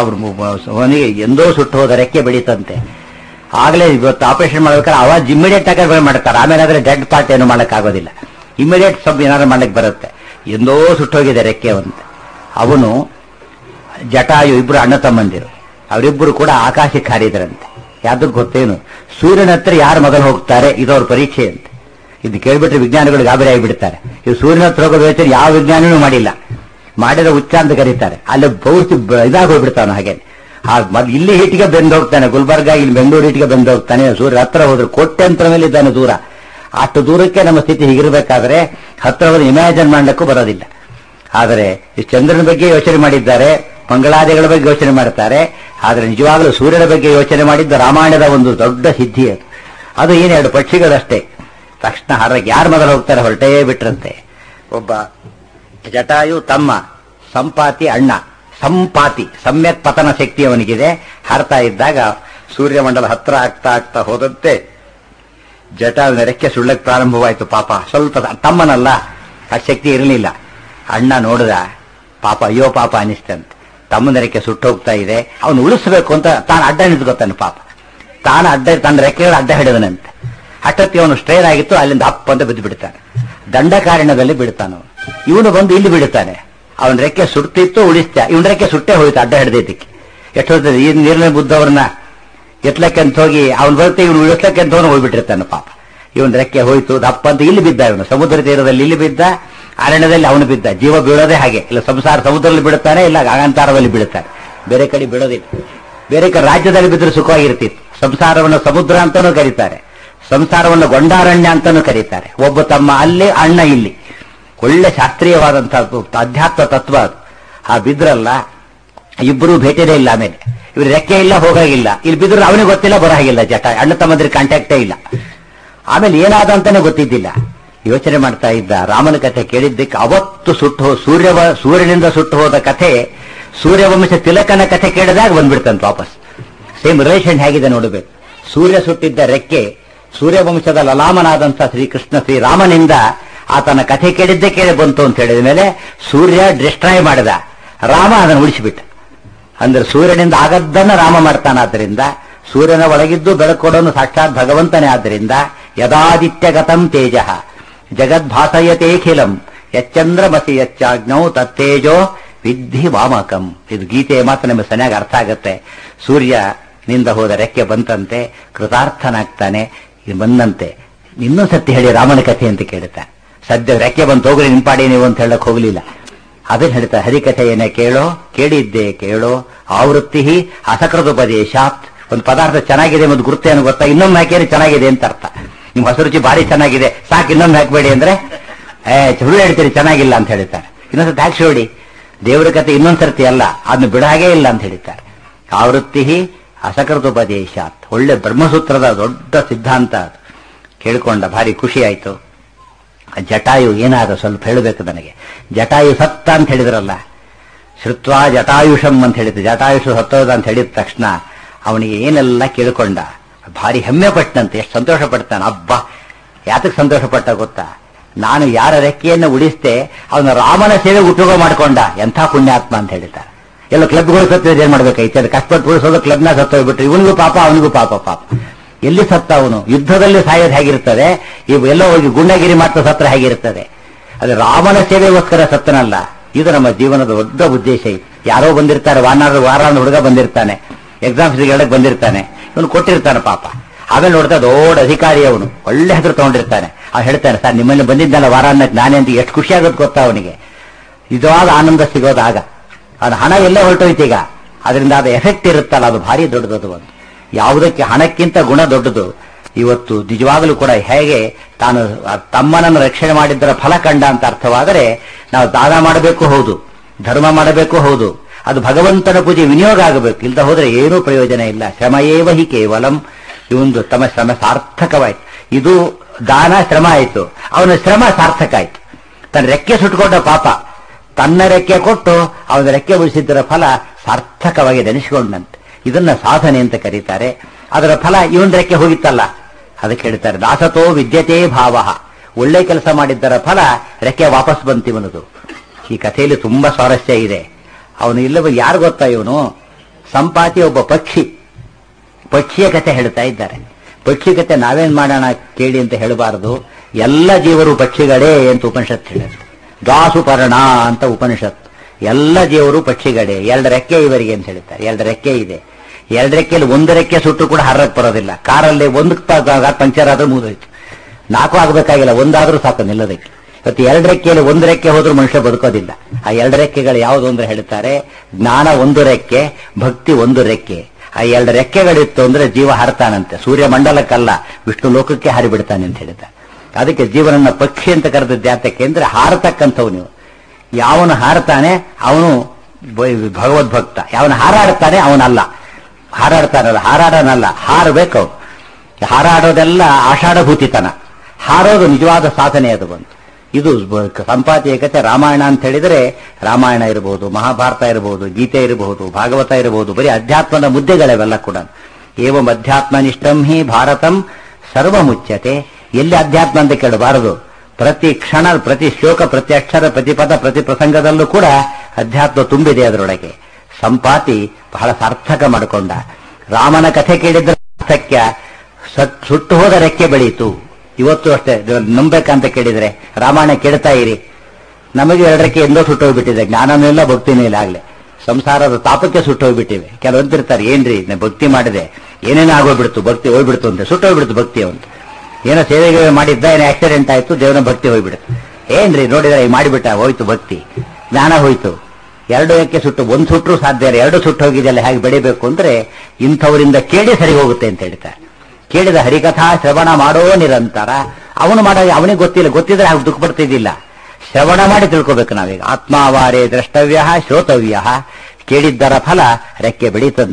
ಅವನಿಗೆ ಎಂದೋ ಸುಟ್ಟು ಹೋದ ರೆಕ್ಕೆ ಬೆಳೀತಂತೆ. ಆಗಲೇ ಇವತ್ತು ಆಪರೇಷನ್ ಮಾಡ್ಬೇಕಾದ್ರೆ ಅವಾಗ ಇಮಿಡಿಯೇಟ್ ಆಗಿ ಮಾಡ್ತಾರೆ. ಆಮೇಲೆ ಆದ್ರೆ ಡೆಡ್ ಪಾರ್ಟ್ ಏನು ಮಾಡೋಕ್ಕಾಗೋದಿಲ್ಲ. ಇಮಿಡಿಯೇಟ್ ಸ್ವಲ್ಪ ಏನಾದ್ರು ಮಾಡ್ಲಿಕ್ಕೆ ಬರುತ್ತೆ. ಎಂದೋ ಸುಟ್ಟೋಗಿದೆ ರೆಕ್ಕೆ ಅಂತ. ಅವನು ಜಟಾಯು ಇಬ್ರು ಅಣ್ಣ ತಮ್ಮಂದಿರು. ಅವರಿಬ್ಬರು ಕೂಡ ಆಕಾಶಕ್ಕೆ ಹಾರಿದ್ರಂತೆ. ಯಾವ್ದಕ್ಕೆ ಗೊತ್ತೇನು? ಸೂರ್ಯನ ಹತ್ರ ಯಾರು ಮೊದಲು ಹೋಗ್ತಾರೆ ಇದವ್ರ ಪರೀಕ್ಷೆ ಅಂತೆ. ಇದು ಕೇಳ್ಬಿಟ್ರೆ ವಿಜ್ಞಾನಿಗಳು ಗಾಬರಿ ಆಗಿಬಿಡ್ತಾರೆ. ಇದು ಸೂರ್ಯನ ಹತ್ರ ಹೋಗೋದು ಯೋಚನೆ ಯಾವ ವಿಜ್ಞಾನಿನೂ ಮಾಡಿಲ್ಲ. ಮಾಡಿದ್ರೆ ಹುಚ್ಚ ಅಂತ ಕರೀತಾರೆ. ಅಲ್ಲಿ ಪೌಷ್ಟಿ ಇದಾಗಿ ಹೋಗ್ಬಿಡ್ತಾನೆ. ಹಾಗೆ ಇಲ್ಲಿ ಹೀಟಿಗೆ ಬೆಂದು ಹೋಗ್ತಾನೆ. ಗುಲ್ಬರ್ಗ ಇಲ್ಲಿ ಬೆಂಗಳೂರು ಹೀಟಿಗೆ ಬೆಂದು ಹೋಗ್ತಾನೆ. ಸೂರ್ಯ ಹತ್ರ ಹೋದ್ರೆ ಕೋಟ್ಯಂತರ ಮೇಲೆ ಇದ್ದಾನೆ ದೂರ. ಅಷ್ಟು ದೂರಕ್ಕೆ ನಮ್ಮ ಸ್ಥಿತಿ ಹೀಗಿರ್ಬೇಕಾದ್ರೆ ಹತ್ರ ಹೋದ್ರೆ ಇಮ್ಯಾಜಿನ್ ಮಾಡ್ಲಿಕ್ಕೂ ಬರೋದಿಲ್ಲ. ಆದರೆ ಈ ಚಂದ್ರನ ಬಗ್ಗೆ ಯೋಚನೆ ಮಾಡಿದ್ದಾರೆ, ಮಂಗಳಾದಿಗಳ ಬಗ್ಗೆ ಯೋಚನೆ ಮಾಡ್ತಾರೆ. ಆದರೆ ನಿಜವಾಗಲೂ ಸೂರ್ಯನ ಬಗ್ಗೆ ಯೋಚನೆ ಮಾಡಿದ್ದ ರಾಮಾಯಣದ ಒಂದು ದೊಡ್ಡ ಸಿದ್ಧಿ ಅದು. ಅದು ಏನೆರಡು ಪಕ್ಷಿಗಳಷ್ಟೇ. ತಕ್ಷಣ ಹಾರಕ್ಕೆ ಯಾರು ಮೊದಲು ಹೋಗ್ತಾರೆ? ಹೊರಟೇ ಬಿಟ್ರಂತೆ. ಒಬ್ಬ ಜಟಾಯು ತಮ್ಮ, ಸಂಪಾತಿ ಅಣ್ಣ. ಸಂಪಾತಿ ಸಮ್ಯಕ್ ಪತನ ಶಕ್ತಿ ಅವನಿಗಿದೆ. ಹಾರ್ತಾ ಇದ್ದಾಗ ಸೂರ್ಯಮಂಡಲ ಹತ್ರ ಆಗ್ತಾ ಆಗ್ತಾ ಹೋದಂತೆ ಜಟಾಯುವಿನ ರೆಕ್ಕೆ ಸುಳ್ಳಕ್ಕೆ ಪ್ರಾರಂಭವಾಯಿತು. ಪಾಪ ಸ್ವಲ್ಪ ತಮ್ಮನಲ್ಲ, ಆ ಶಕ್ತಿ ಇರಲಿಲ್ಲ. ಅಣ್ಣ ನೋಡಿದ, ಪಾಪ ಅಯ್ಯೋ ಪಾಪ ಅನಿಸ್ತಂತೆ. ತಮ್ಮನ ರೆಕ್ಕೆ ಸುಟ್ಟು ಹೋಗ್ತಾ ಇದೆ, ಅವನು ಉಳಿಸಬೇಕು ಅಂತ ತಾನು ಅಡ್ಡ ನಿಂತ್ಕೊತಾನೆ. ಪಾಪ ತಾನು ತನ್ನ ರೆಕ್ಕೆಗಳು ಅಡ್ಡ ಹಿಡಿದನಂತೆ. ಹಠಕ್ಕೆ ಅವನು ಸ್ಟ್ರೈನ್ ಆಗಿತ್ತು, ಅಲ್ಲಿಂದ ಅಪ್ಪ ಅಂತ ಬಿದ್ದು ಬಿಡ್ತಾನೆ. ದಂಡಕಾರಣ್ಯದಲ್ಲಿ ಬಿಡ್ತಾನೆ. ಇವನು ಬಂದು ಇಲ್ಲಿ ಬಿಡುತ್ತಾನೆ. ಅವನ ರೆಕ್ಕೆ ಸುಡ್ತಿತ್ತು, ಉಳಿಸ್ತ. ಇವನ ರೆಕ್ಕೆ ಸುಟ್ಟೇ ಹೋಯ್ತು ಅಡ್ಡ ಹಿಡಿದಿದ್ದಕ್ಕೆ. ಎಷ್ಟು ಹೋಗ್ತದೆ ಈ ನೀರಿನ ಬುದ್ಧವ್ರನ್ನ ಎತ್ತಲಕ್ಕೆ ಅಂತ ಹೋಗಿ ಅವನು ಬರುತ್ತೆ, ಇವನು ಉಳಿಸ್ಲಕ್ಕೆ ಅಂತ ಹೋಗ್ಬಿಟ್ಟಿರ್ತಾನೆ. ಪಾಪ ಇವನ್ ರೆಕ್ಕೆ ಹೋಯ್ತು, ದಪ್ಪ ಅಂತ ಇಲ್ಲಿ ಬಿದ್ದ. ಇವನು ಸಮುದ್ರ ತೀರದಲ್ಲಿ ಇಲ್ಲಿ ಬಿದ್ದ, ಅರಣ್ಯದಲ್ಲಿ ಅವನು ಬಿದ್ದ. ಜೀವ ಬೀಳೋದೇ ಹಾಗೆ. ಇಲ್ಲ ಸಂಸಾರ ಸಮುದ್ರದಲ್ಲಿ ಬಿಡುತ್ತಾನೆ, ಇಲ್ಲ ಅಗಾಂತಾರದಲ್ಲಿ ಬೀಳುತ್ತಾನೆ. ಬೇರೆ ಕಡೆ ಬಿಡೋದಿಲ್ಲ. ಬೇರೆ ಕಡೆ ರಾಜ್ಯದಲ್ಲಿ ಬಿದ್ದರೆ ಸುಖವಾಗಿರ್ತಿತ್ತು. ಸಂಸಾರವನ್ನು ಸಮುದ್ರ ಅಂತಾನೂ ಕರೀತಾರೆ, ಸಂಸಾರವನ್ನು ಗೊಂಡಾರಣ್ಯ ಅಂತಾನೂ ಕರೀತಾರೆ. ಒಬ್ಬ ತಮ್ಮ ಅಲ್ಲಿ, ಅಣ್ಣ ಇಲ್ಲಿ. ಒಳ್ಳೆ ಶಾಸ್ತ್ರೀಯವಾದಂತಹ ಅಧ್ಯಾತ್ಮ ತತ್ವ ಅದು. ಆ ಬಿದ್ರಲ್ಲ, ಇಬ್ಬರು ಭೇಟಿನೇ ಇಲ್ಲ. ಆಮೇಲೆ ಇವ್ರ ರೆಕ್ಕೆ ಇಲ್ಲ, ಹೋಗಾಗಿಲ್ಲ. ಇಲ್ಲಿ ಬಿದ್ರು ಅವನಿಗೆ ಗೊತ್ತಿಲ್ಲ, ಬರೋ ಹಾಗಿಲ್ಲ. ಜಟ ಅಣ್ಣ ತಮ್ಮದ್ರಿಗೆ ಕಾಂಟ್ಯಾಕ್ಟೇ ಇಲ್ಲ. ಆಮೇಲೆ ಏನಾದ ಅಂತಾನೆ ಗೊತ್ತಿದ್ದಿಲ್ಲ. ಯೋಚನೆ ಮಾಡ್ತಾ ಇದ್ದ. ರಾಮನ ಕಥೆ ಕೇಳಿದ್ದಕ್ಕೆ ಅವತ್ತು ಸೂರ್ಯನಿಂದ ಸುಟ್ಟು ಹೋದ ಕಥೆ ಸೂರ್ಯವಂಶ ತಿಲಕನ ಕಥೆ ಕೇಳಿದಾಗ ಬಂದ್ಬಿಡ್ತಂತ ವಾಪಸ್. ಸೇಮ್ ರಿಲೇಷನ್ ಹೇಗಿದೆ ನೋಡಬೇಕು. ಸೂರ್ಯ ಸುಟ್ಟಿದ್ದ ರೆಕ್ಕೆ ಸೂರ್ಯವಂಶದ ಲಲಾಮನಾದಂಥ ಶ್ರೀರಾಮನಿಂದ ಆತನ ಕಥೆ ಕೇಳಿದ್ದೇ ಕೇಳಿ ಬಂತು ಅಂತ ಹೇಳಿದ ಮೇಲೆ ಸೂರ್ಯ ಡಿಸ್ಟ್ರಾಯ್ ಮಾಡಿದ, ರಾಮ ಅದನ್ನು ಉಳಿಸಿಬಿಟ್ಟ. ಅಂದ್ರೆ ಸೂರ್ಯನಿಂದ ಆಗದ್ದನ್ನ ರಾಮ ಮಾಡ್ತಾನಾದ್ರಿಂದ, ಸೂರ್ಯನ ಒಳಗಿದ್ದು ಬೆಳಕೊಡೋನು ಸಾಕ್ಷಾತ್ ಭಗವಂತನೇ ಆದ್ದರಿಂದ ಯದಾದಿತ್ಯಗತಂ ತೇಜ ಜಗದ್ಭಾಸಯತೇಖಿಲಂ ಯಚ್ಚಂದ್ರಮಸಿ ಯಚ್ಚಾಗ್ನೌ ತತ್ತೇಜೋ ವಿದ್ಧಿ ವಾಮಕಂ. ಇದು ಗೀತೆಯ ಮಾತು ನಮಗೆ ಸರಿಯಾಗಿ ಅರ್ಥ ಆಗತ್ತೆ. ಸೂರ್ಯನಿಂದ ಹೋದ ರೆಕ್ಕೆ ಬಂತಂತೆ, ಕೃತಾರ್ಥನಾಗ್ತಾನೆ. ಇದು ಬಂದಂತೆ ಇನ್ನೊಂದು ಸತ್ಯ ಹೇಳಿ ರಾಮನ ಕಥೆ ಅಂತ ಕೇಳುತ್ತಾರೆ. ಸದ್ಯ ರೆಕ್ಕೆ ಬಂತು ಹೋಗ್ರಿ ನಿಂಪಾಡಿ ನೀವು ಅಂತ ಹೇಳಕ್ ಹೋಗ್ಲಿಲ್ಲ. ಅದನ್ನ ಹೇಳ್ತಾರೆ, ಹರಿಕಥೆಯನ್ನ ಕೇಳಿದ್ದೆ ಕೇಳೋ ಆವೃತ್ತಿ ಅಸಕೃತೋಪದೇಶಾತ್. ಒಂದು ಪದಾರ್ಥ ಚೆನ್ನಾಗಿದೆ ಒಂದು ಗುರುತು ಏನು ಗೊತ್ತಾ, ಇನ್ನೊಮ್ಮೆ ಹಾಕಿದ್ರೆ ಚೆನ್ನಾಗಿದೆ ಅಂತ ಅರ್ಥ. ನಿಮ್ ಹೊಸ ರುಚಿ ಭಾರಿ ಚೆನ್ನಾಗಿದೆ ಸಾಕು ಇನ್ನೊಮ್ಮೆ ಹಾಕಬೇಡಿ ಅಂದ್ರೆ ಸುಳ್ಳು ಹೇಳ್ತೀರಿ ಚೆನ್ನಾಗಿಲ್ಲ ಅಂತ ಹೇಳ್ತಾರೆ. ಇನ್ನೊಂದ್ಸತಿ ಹಾಕಿ ನೋಡಿ. ದೇವರ ಕಥೆ ಇನ್ನೊಂದ್ಸರ್ತಿ ಅಲ್ಲ, ಅದನ್ನ ಬಿಡ ಹಾಗೇ ಇಲ್ಲ ಅಂತ ಹೇಳ್ತಾರೆ. ಆವೃತ್ತಿ ಅಸಕೃತೋಪದೇಶಾತ್. ಒಳ್ಳೆ ಬ್ರಹ್ಮಸೂತ್ರದ ದೊಡ್ಡ ಸಿದ್ಧಾಂತ ಅದು. ಕೇಳ್ಕೊಂಡ ಭಾರಿ ಖುಷಿ ಆಯ್ತು. ಜಟಾಯು ಏನಾದ ಸ್ವಲ್ಪ ಹೇಳಬೇಕು ನನಗೆ. ಜಟಾಯು ಸತ್ತ ಅಂತ ಹೇಳಿದ್ರಲ್ಲ, ಶ್ರುತ್ವಾ ಜಟಾಯುಷಂ ಅಂತ ಹೇಳಿದ್ರು. ಜಟಾಯುಷು ಸತ್ತೋದ ಅಂತ ಹೇಳಿದ ತಕ್ಷಣ ಅವನಿಗೆ ಏನೆಲ್ಲ ಕೇಳ್ಕೊಂಡ, ಭಾರಿ ಹೆಮ್ಮೆ ಪಟ್ಟಂತೆ. ಎಷ್ಟು ಸಂತೋಷ ಪಡ್ತಾನೆ. ಅಬ್ಬಾ ಯಾತಕ್ಕೆ ಸಂತೋಷ ಪಟ್ಟ ಗೊತ್ತಾ, ನಾನು ಯಾರ ರೆಕ್ಕೆಯನ್ನು ಉಳಿಸ್ತೆ ಅವನ ರಾಮನ ಸೇವೆ ಉಪಯೋಗ ಮಾಡ್ಕೊಂಡ, ಎಂಥ ಪುಣ್ಯಾತ್ಮ ಅಂತ ಹೇಳಿದ್ದಾರೆ. ಎಲ್ಲ ಕ್ಲಬ್ಗಳು ಸತ್ತೋದು ಏನ್ ಮಾಡ್ಬೇಕಾಯ್ತು, ಅದು ಕಷ್ಟಪಟ್ಟು ಉಳಿಸೋದು ಕ್ಲಬ್ನ ಸತ್ತೋಗ್ಬಿಟ್ರು. ಇವನಿಗೂ ಪಾಪ ಅವನಿಗೂ ಪಾಪ. ಎಲ್ಲಿ ಸತ್ತ ಅವನು, ಯುದ್ಧದಲ್ಲಿ ಸಾಯೋದು ಹೇಗಿರ್ತದೆ, ಎಲ್ಲೋ ಹೋಗಿ ಗುಂಡಗಿರಿ ಮಾತ್ರ ಸತ್ರ ಹೇಗಿರ್ತದೆ. ಅದು ರಾಮನ ಸೇವೆಗೋಸ್ಕರ ಸತ್ತನಲ್ಲ. ಇದು ನಮ್ಮ ಜೀವನದ ದೊಡ್ಡ ಉದ್ದೇಶ. ಯಾರೋ ಬಂದಿರ್ತಾರೆ, ವಾರ ಹುಡುಗ ಬಂದಿರ್ತಾನೆ, ಎಕ್ಸಾಮ್ ಹೇಳಕ್ ಬಂದಿರ್ತಾನೆ, ಇವನು ಕೊಟ್ಟಿರ್ತಾನೆ ಪಾಪ. ಆಮೇಲೆ ನೋಡ್ತಾ ದೊಡ್ಡ ಅಧಿಕಾರಿ ಅವನು, ಒಳ್ಳೆ ಹೆಸರು ತಗೊಂಡಿರ್ತಾನೆ. ಹೇಳ್ತಾನೆ, ಸರ್ ನಿಮ್ಮಲ್ಲಿ ಬಂದಿದ್ದಲ್ಲ ವಾರ ಅನ್ನಕ್ಕೆ ನಾನೇ ಅಂತ. ಎಷ್ಟು ಖುಷಿ ಆಗೋದು ಗೊತ್ತಾ ಅವನಿಗೆ. ನಿಜವಾದ ಆನಂದ ಸಿಗೋದಾಗ ಅದು ಹಣ ಎಲ್ಲೇ ಹೊರಟೋಯ್ತೀಗ, ಅದರಿಂದ ಅದು ಎಫೆಕ್ಟ್ ಇರುತ್ತಲ್ಲ, ಅದು ಭಾರಿ ದೊಡ್ಡದು. ಒಂದು ಯಾವುದಕ್ಕೆ ಹಣಕ್ಕಿಂತ ಗುಣ ದೊಡ್ಡದು. ಇವತ್ತು ನಿಜವಾಗಲೂ ಕೂಡ ಹೇಗೆ ತಾನು ತಮ್ಮನನ್ನು ರಕ್ಷಣೆ ಮಾಡಿದ್ದರ ಫಲ ಕಂಡ ಅಂತ ಅರ್ಥವಾದರೆ, ನಾವು ದಾನ ಮಾಡಬೇಕು ಹೌದು, ಧರ್ಮ ಮಾಡಬೇಕು ಹೌದು, ಅದು ಭಗವಂತನ ಪೂಜೆ ವಿನಿಯೋಗ ಆಗಬೇಕು. ಇಲ್ಲದ ಹೋದ್ರೆ ಏನೂ ಪ್ರಯೋಜನ ಇಲ್ಲ. ಶ್ರಮಯೇವ ಹಿ ಕೇವಲಂ. ಇವೊಂದು ತಮ್ಮ ಶ್ರಮ ಸಾರ್ಥಕವಾಯ್ತು. ಇದು ದಾನ ಶ್ರಮ ಆಯಿತು, ಅವನ ಶ್ರಮ ಸಾರ್ಥಕ ಆಯ್ತು. ತನ್ನ ರೆಕ್ಕೆ ಸುಟ್ಟುಕೊಂಡ ಪಾಪ ತನ್ನ ರೆಕ್ಕೆ ಕೊಟ್ಟು ಅವನ ರೆಕ್ಕೆ ಉಳಿಸಿದ್ದರ ಫಲ ಸಾರ್ಥಕವಾಗಿ ನೆನೆಸಿಕೊಂಡಂತೆ. ಇದನ್ನ ಸಾಧನೆ ಅಂತ ಕರೀತಾರೆ. ಅದರ ಫಲ ಇವನ್ ರೆಕ್ಕೆ ಹೋಗಿತ್ತಲ್ಲ, ಅದಕ್ಕೆ ಹೇಳ್ತಾರೆ ದಾಸತೋ ವಿದ್ಯತೆ ಭಾವ. ಒಳ್ಳೆ ಕೆಲಸ ಮಾಡಿದ್ದರ ಫಲ ರೆಕ್ಕೆ ವಾಪಸ್ ಬಂತಿವನದು. ಈ ಕಥೆಯಲ್ಲಿ ತುಂಬಾ ಸ್ವಾರಸ್ಯ ಇದೆ. ಅವನು ಇಲ್ಲವ ಯಾರು ಗೊತ್ತಾ, ಇವನು ಸಂಪಾತಿ ಒಬ್ಬ ಪಕ್ಷಿಯ ಕಥೆ ಹೇಳ್ತಾ ಇದ್ದಾರೆ. ಪಕ್ಷಿ ಕಥೆ ನಾವೇನ್ ಮಾಡೋಣ ಕೇಳಿ ಅಂತ ಹೇಳಬಾರದು. ಎಲ್ಲ ಜೀವರು ಪಕ್ಷಿಗಳೇ ಅಂತ ಉಪನಿಷತ್ ಹೇಳಿದ್ರು. ದ್ವಾಸುಪರ್ಣ ಅಂತ ಉಪನಿಷತ್. ಎಲ್ಲ ಜೀವರು ಪಕ್ಷಿಗಳೇ, ಎರಡು ರೆಕ್ಕೆ ಇವರಿಗೆ ಅಂತ ಹೇಳ್ತಾರೆ. ಎರಡು ರೆಕ್ಕೆ ಇದೆ. ಎರಡು ರೆಕ್ಕೆಯಲ್ಲಿ ಒಂದು ರೆಕ್ಕೆ ಸುಟ್ಟು ಕೂಡ ಹರ್ರಕ್ಕೆ ಬರೋದಿಲ್ಲ. ಕಾರಲ್ಲಿ ಒಂದು ಪಂಕ್ಚರ್ ಆದ್ರೂ ಮುಗಿದೋಯ್ತು. 4 ಆಗಬೇಕಾಗಿಲ್ಲ, ಒಂದಾದ್ರೂ ಸಾಕು ನಿಲ್ಲೋದಕ್ಕೆ. ಇವತ್ತು ಎರಡು ರೆಕ್ಕೆಯಲ್ಲಿ ಒಂದು ರೆಕ್ಕೆ ಹೋದ್ರೂ ಮನುಷ್ಯ ಬದುಕೋದಿಲ್ಲ. ಆ ಎರಡು ರೆಕ್ಕೆಗಳು ಯಾವುದು ಅಂದ್ರೆ ಹೇಳ್ತಾರೆ, ಜ್ಞಾನ ಒಂದು ರೆಕ್ಕೆ, ಭಕ್ತಿ ಒಂದು ರೆಕ್ಕೆ. ಆ ಎರಡು ರೆಕ್ಕೆಗಳಿತ್ತು ಅಂದ್ರೆ ಜೀವ ಹಾರತಾನಂತೆ. ಸೂರ್ಯ ಮಂಡಲಕ್ಕಲ್ಲ, ವಿಷ್ಣು ಲೋಕಕ್ಕೆ ಹಾರಿಬಿಡ್ತಾನೆ ಅಂತ ಹೇಳ್ತಾರೆ. ಅದಕ್ಕೆ ಜೀವನನ್ನ ಪಕ್ಷಿ ಅಂತ ಕರೆದದ್ದು ಯಾತಕ್ಕೆ ಅಂದ್ರೆ ಹಾರತಕ್ಕಂಥವನು. ಯಾವನು ಹಾರತಾನೆ ಅವನು ಭಗವದ್ಭಕ್ತ, ಯಾವನು ಹಾರಾಡ್ತಾನೆ ಅವನಲ್ಲ. ಹಾರಾಡನಲ್ಲ, ಹಾರಬೇಕು. ಹಾರಾಡೋದೆಲ್ಲ ಆಷಾಢಭೂತಿತನ, ಹಾರೋದು ನಿಜವಾದ ಸಾಧನೆ. ಅದು ಬಂತು. ಇದು ಸಂಪಾತಿಯ ಕಥೆ. ರಾಮಾಯಣ ಅಂತ ಹೇಳಿದರೆ ರಾಮಾಯಣ ಇರಬಹುದು, ಮಹಾಭಾರತ ಇರಬಹುದು, ಗೀತೆ ಇರಬಹುದು, ಭಾಗವತ ಇರಬಹುದು, ಬರೀ ಅಧ್ಯಾತ್ಮದ ಮುದ್ದೆಗಳೆವೆಲ್ಲ ಕೂಡ. ಏವಂ ಅಧ್ಯಾತ್ಮನಿಷ್ಠಂ ಹಿ ಭಾರತಂ ಸರ್ವಮುಚ್ಯತೆ. ಎಲ್ಲಿ ಅಧ್ಯಾತ್ಮ ಅಂತ ಕೇಳಬಾರದು. ಪ್ರತಿ ಕ್ಷಣ, ಪ್ರತಿ ಶ್ಲೋಕ, ಪ್ರತಿ ಅಕ್ಷರ, ಪ್ರತಿ ಪದ, ಪ್ರತಿ ಪ್ರಸಂಗದಲ್ಲೂ ಕೂಡ ಅಧ್ಯಾತ್ಮ ತುಂಬಿದೆ ಅದರೊಳಗೆ. ಸಂಪಾತಿ ಬಹಳ ಸಾರ್ಥಕ ಮಾಡಿಕೊಂಡ. ರಾಮನ ಕಥೆ ಕೇಳಿದ್ರೆ ಸಾರ್ಥಕ್ಯ, ಸುಟ್ಟು ಹೋದ ರೆಕ್ಕೆ ಬೆಳೀತು. ಇವತ್ತು ಅಷ್ಟೇ ನಂಬೇಕಂತ ಕೇಳಿದ್ರೆ ರಾಮಾಯಣ ಕೇಳ್ತಾ ಇರಿ. ನಮಗೆ 2 ರೆಕ್ಕೆ ಎಂದೋ ಸುಟ್ಟೋಗ್ಬಿಟ್ಟಿದೆ. ಜ್ಞಾನನೂ ಇಲ್ಲ, ಭಕ್ತಿನೂ ಇಲ್ಲ. ಆಗ್ಲೇ ಸಂಸಾರದ ತಾಪಕ್ಕೆ ಸುಟ್ಟೋಗ್ಬಿಟ್ಟಿವೆ. ಕೆಲವಂತಿರ್ತಾರೆ, ಏನ್ರಿ ಭಕ್ತಿ ಮಾಡಿದೆ ಏನೇನೋ ಆಗೋಗ್ಬಿಡ್ತು, ಭಕ್ತಿ ಹೋಗ್ಬಿಡ್ತು ಅಂತ. ಸುಟ್ಟೋಗ್ಬಿಡ್ತು ಭಕ್ತಿ. ಅವನು ಏನೋ ಸೇವೆಗೆ ಮಾಡಿದ್ದ, ಏನೋ ಆಕ್ಸಿಡೆಂಟ್ ಆಯ್ತು, ದೇವನ ಭಕ್ತಿ ಹೋಗ್ಬಿಡುತ್ತೆ. ಏನ್ರಿ ನೋಡಿದ್ರೆ ಮಾಡಿಬಿಟ್ಟ, ಹೋಯ್ತು ಭಕ್ತಿ, ಜ್ಞಾನ ಹೋಯ್ತು. 2 ರೆಕ್ಕೆ ಸುಟ್ಟು, ಒಂದು ಸುಟ್ಟರು ಸಾಧ್ಯ ಇಲ್ಲ, 2 ಸುಟ್ಟು ಹೋಗಿದೆಯಲ್ಲ. ಹೇಗೆ ಬೆಳಿಬೇಕು ಅಂದ್ರೆ ಇಂಥವರಿಂದ ಕೇಳಿ ಸರಿ ಹೋಗುತ್ತೆ ಅಂತ ಹೇಳ್ತಾರೆ. ಕೇಳಿದ ಹರಿಕಥಾ ಶ್ರವಣ ಮಾಡೋ ನಿರಂತರ. ಅವನು ಅವನಿಗೆ ಗೊತ್ತಿದ್ರೆ ಹಾಗೆ ದುಃಖ ಪಡ್ತಿದ್ದಿಲ್ಲ. ಶ್ರವಣ ಮಾಡಿ ತಿಳ್ಕೋಬೇಕು ನಾವೀಗ. ಆತ್ಮಾವಾರೇ ದ್ರಷ್ಟವ್ಯ ಶ್ರೋತವ್ಯ. ಕೇಳಿದ್ದರ ಫಲ ರೆಕ್ಕೆ ಬೆಳೀತಂತೆ.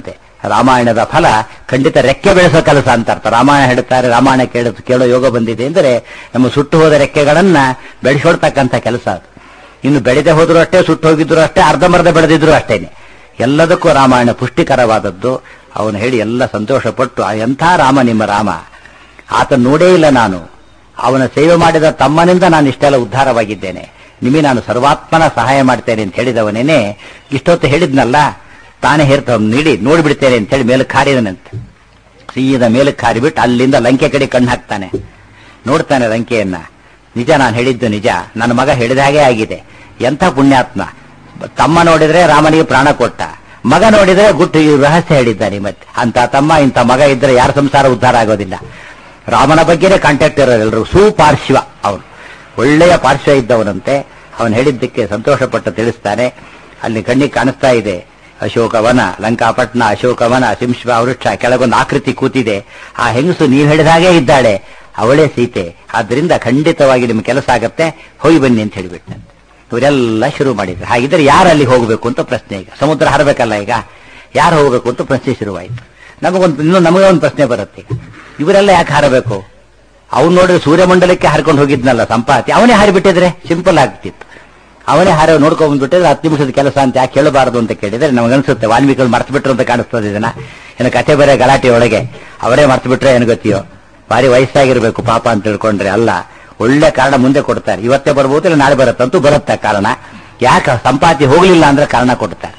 ರಾಮಾಯಣದ ಫಲ ಖಂಡಿತ ರೆಕ್ಕೆ ಬೆಳೆಸೋ ಕೆಲಸ ಅಂತ ಅರ್ಥ. ರಾಮಾಯಣ ಹೇಳ್ತಾರೆ, ರಾಮಾಯಣ ಕೇಳೋ ಯೋಗ ಬಂದಿದೆ ಅಂದರೆ ನಮ್ಮ ಸುಟ್ಟು ಹೋದ ರೆಕ್ಕೆಗಳನ್ನ ಬೆಳೆಸೋಡ್ತಕ್ಕಂಥ ಕೆಲಸ ಅದು. ಇನ್ನು ಬೆಳೆದೇ ಹೋದ್ರು ಅಷ್ಟೇ, ಸುಟ್ಟು ಹೋಗಿದ್ರು ಅಷ್ಟೇ, ಅರ್ಧಮರ್ಧ ಬೆಳೆದಿದ್ರು ಅಷ್ಟೇನೆ. ಎಲ್ಲದಕ್ಕೂ ರಾಮಾಯಣ ಪುಷ್ಟಿಕರವಾದದ್ದು. ಅವನು ಹೇಳಿ ಎಲ್ಲ ಸಂತೋಷಪಟ್ಟು, ಎಂಥ ರಾಮ ನಿಮ್ಮ ರಾಮ, ಆತ ನೋಡೇ ಇಲ್ಲ ನಾನು, ಅವನ ಸೇವೆ ಮಾಡಿದ ತಮ್ಮನಿಂದ ನಾನು ಇಷ್ಟೆಲ್ಲ ಉದ್ಧಾರವಾಗಿದ್ದೇನೆ, ನಿಮಗೆ ನಾನು ಸರ್ವಾತ್ಮನ ಸಹಾಯ ಮಾಡ್ತೇನೆ ಅಂತ ಹೇಳಿದವನೇನೆ ಇಷ್ಟೊತ್ತು ಹೇಳಿದ್ನಲ್ಲ, ತಾನೇ ಹೇರ್ತ ನೀಡಿ ನೋಡಿಬಿಡ್ತೇನೆ ಅಂತ ಹೇಳಿ ಮೇಲಕ್ಕೆ ಹಾರಿದನಂತೆ. ಸೀದ ಮೇಲಕ್ಕೆ ಹಾರಿಬಿಟ್ಟು ಅಲ್ಲಿಂದ ಲಂಕೆ ಕಡೆ ಕಣ್ಣು ಹಾಕ್ತಾನೆ. ನೋಡ್ತಾನೆ ಲಂಕೆಯನ್ನ. ನಿಜ, ನಾನು ಹೇಳಿದ್ದು ನಿಜ, ನನ್ನ ಮಗ ಹೇಳಿದ ಹಾಗೆ ಆಗಿದೆ. ಎಂಥ ಪುಣ್ಯಾತ್ಮ, ತಮ್ಮ ನೋಡಿದ್ರೆ ರಾಮನಿಗೆ ಪ್ರಾಣ ಕೊಟ್ಟ, ಮಗ ನೋಡಿದ್ರೆ ಗುಟ್ಟು ಈ ರಹಸ್ಯ ಹೇಳಿದ್ದಾನೆ. ಮತ್ತೆ ಅಂತ ತಮ್ಮ ಇಂಥ ಮಗ ಇದ್ರೆ ಯಾರ ಸಂಸಾರ ಉದ್ಧಾರ ಆಗೋದಿಲ್ಲ. ರಾಮನ ಬಗ್ಗೆನೇ ಕಾಂಟ್ಯಾಕ್ಟ್ ಇರೋರು ಎಲ್ಲರೂ. ಸುಪಾರ್ಶ್ವ, ಅವನು ಒಳ್ಳೆಯ ಪಾರ್ಶ್ವ ಇದ್ದವನಂತೆ. ಅವನು ಹೇಳಿದ್ದಕ್ಕೆ ಸಂತೋಷಪಟ್ಟು ತಿಳಿಸ್ತಾನೆ. ಅಲ್ಲಿ ಕಣ್ಣಿಗೆ ಕಾಣಿಸ್ತಾ ಇದೆ ಅಶೋಕವನ, ಲಂಕಾಪಟ್ಟಣ, ಅಶೋಕವನ, ಸಿಂಶ್ವ ವೃಕ್ಷ, ಕೆಳಗೊಂದು ಆಕೃತಿ ಕೂತಿದೆ. ಆ ಹೆಂಗಸು ನೀವು ಹೇಳಿದ ಹಾಗೆ ಇದ್ದಾಳೆ, ಅವಳೇ ಸೀತೆ. ಆದ್ರಿಂದ ಖಂಡಿತವಾಗಿ ನಿಮ್ಮ ಕೆಲಸ ಆಗತ್ತೆ, ಹೋಗಿ ಬನ್ನಿ ಅಂತ ಹೇಳಿಬಿಟ್ಟಂತೆ. ಇವರೆಲ್ಲ ಶುರು ಮಾಡಿದ್ರು. ಹಾಗಿದ್ರೆ ಯಾರು ಅಲ್ಲಿ ಹೋಗಬೇಕು ಅಂತ ಪ್ರಶ್ನೆ. ಈಗ ಸಮುದ್ರ ಹರಬೇಕಲ್ಲ, ಈಗ ಯಾರು ಹೋಗಬೇಕು ಅಂತ ಪ್ರಶ್ನೆ ಶುರುವಾಯಿತು. ನಮಗೆ ಒಂದು ಪ್ರಶ್ನೆ ಬರುತ್ತೆ, ಈಗ ಇವರೆಲ್ಲ ಯಾಕೆ ಹಾರಬೇಕು? ಅವ್ನು ನೋಡಿದ್ರೆ ಸೂರ್ಯಮಂಡಲಕ್ಕೆ ಹಾರ್ಕೊಂಡು ಹೋಗಿದ್ನಲ್ಲ ಸಂಪಾತಿ, ಅವನೇ ಹಾರಿಬಿಟ್ಟಿದ್ರೆ ಸಿಂಪಲ್ ಆಗ್ತಿತ್ತು. ಅವನೇ ಹಾರ ನೋಡ್ಕೊಂಡ್ ಬಂದ್ಬಿಟ್ಟಿದ್ರೆ 10 ನಿಮಿಷದ ಕೆಲಸ ಅಂತ ಯಾಕೆ ಹೇಳಬಾರದು ಅಂತ ಕೇಳಿದ್ರೆ ನಮಗನ್ಸುತ್ತೆ ವಾಲ್ಮೀಕಿಗಳು ಮರ್ತು ಬಿಟ್ರು ಅಂತ ಕಾಣಿಸ್ತದೆ. ಇದನ್ನ ಏನ ಕಥೆ ಬರೇ ಗಲಾಟೆ ಒಳಗೆ ಅವರೇ ಮರ್ತು ಬಿಟ್ರೆ ಏನು ಗೊತ್ತಿಯೋ, ಭಾರಿ ವಯಸ್ಸಾಗಿರ್ಬೇಕು ಪಾಪ ಅಂತ ತಿಳ್ಕೊಂಡ್ರೆ ಅಲ್ಲ. ಒಳ್ಳೆ ಕಾರಣ ಮುಂದೆ ಕೊಡ್ತಾರೆ. ಇವತ್ತೇ ಬರ್ಬೋದು, ಇಲ್ಲ ನಾಳೆ ಬರುತ್ತಂತೂ ಬರುತ್ತೆ ಕಾರಣ. ಯಾಕೆ ಸಂಪಾತಿ ಹೋಗ್ಲಿಲ್ಲ ಅಂದ್ರೆ ಕಾರಣ ಕೊಡ್ತಾರೆ.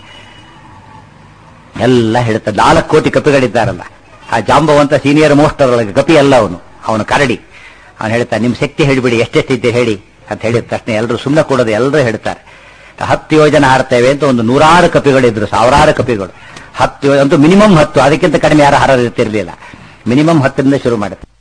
ಎಲ್ಲ ಹೇಳ್ತಾರೆ. 4 ಕೋಟಿ ಕಪಿಗಳಿದ್ದಾರಲ್ಲ, ಆ ಜಾಂಬವಂತ ಸೀನಿಯರ್ ಮೋಸ್ಟ್ ಅವರೊಳಗೆ ಕಪಿ ಅಲ್ಲ ಅವನು ಕರಡಿ. ಅವನು ಹೇಳ್ತಾನೆ, ನಿಮ್ ಶಕ್ತಿ ಹೇಳಿಬಿಡಿ, ಎಷ್ಟೆಷ್ಟಿದ್ದೆ ಹೇಳಿ ಅಂತ ಹೇಳಿದ ತಕ್ಷಣ ಎಲ್ಲರೂ ಸುಮ್ಮನೆ ಕೊಡೋದು. ಎಲ್ಲರೂ ಹೇಳ್ತಾರೆ 10 ಯೋಜನೆ ಹಾರ್ತೇವೆ ಅಂತ. ಒಂದು 100 ಕಪಿಗಳಿದ್ರು, 1000 ಕಪಿಗಳು. 10 ಅಂತೂ ಮಿನಿಮಮ್ 10, ಅದಕ್ಕಿಂತ ಕಡಿಮೆ ಯಾರು ಹಾರದಿರ್ತಿರ್ಲಿಲ್ಲ. ಮಿನಿಮಮ್ 10ರಿಂದ ಶುರು ಮಾಡುತ್ತೆ.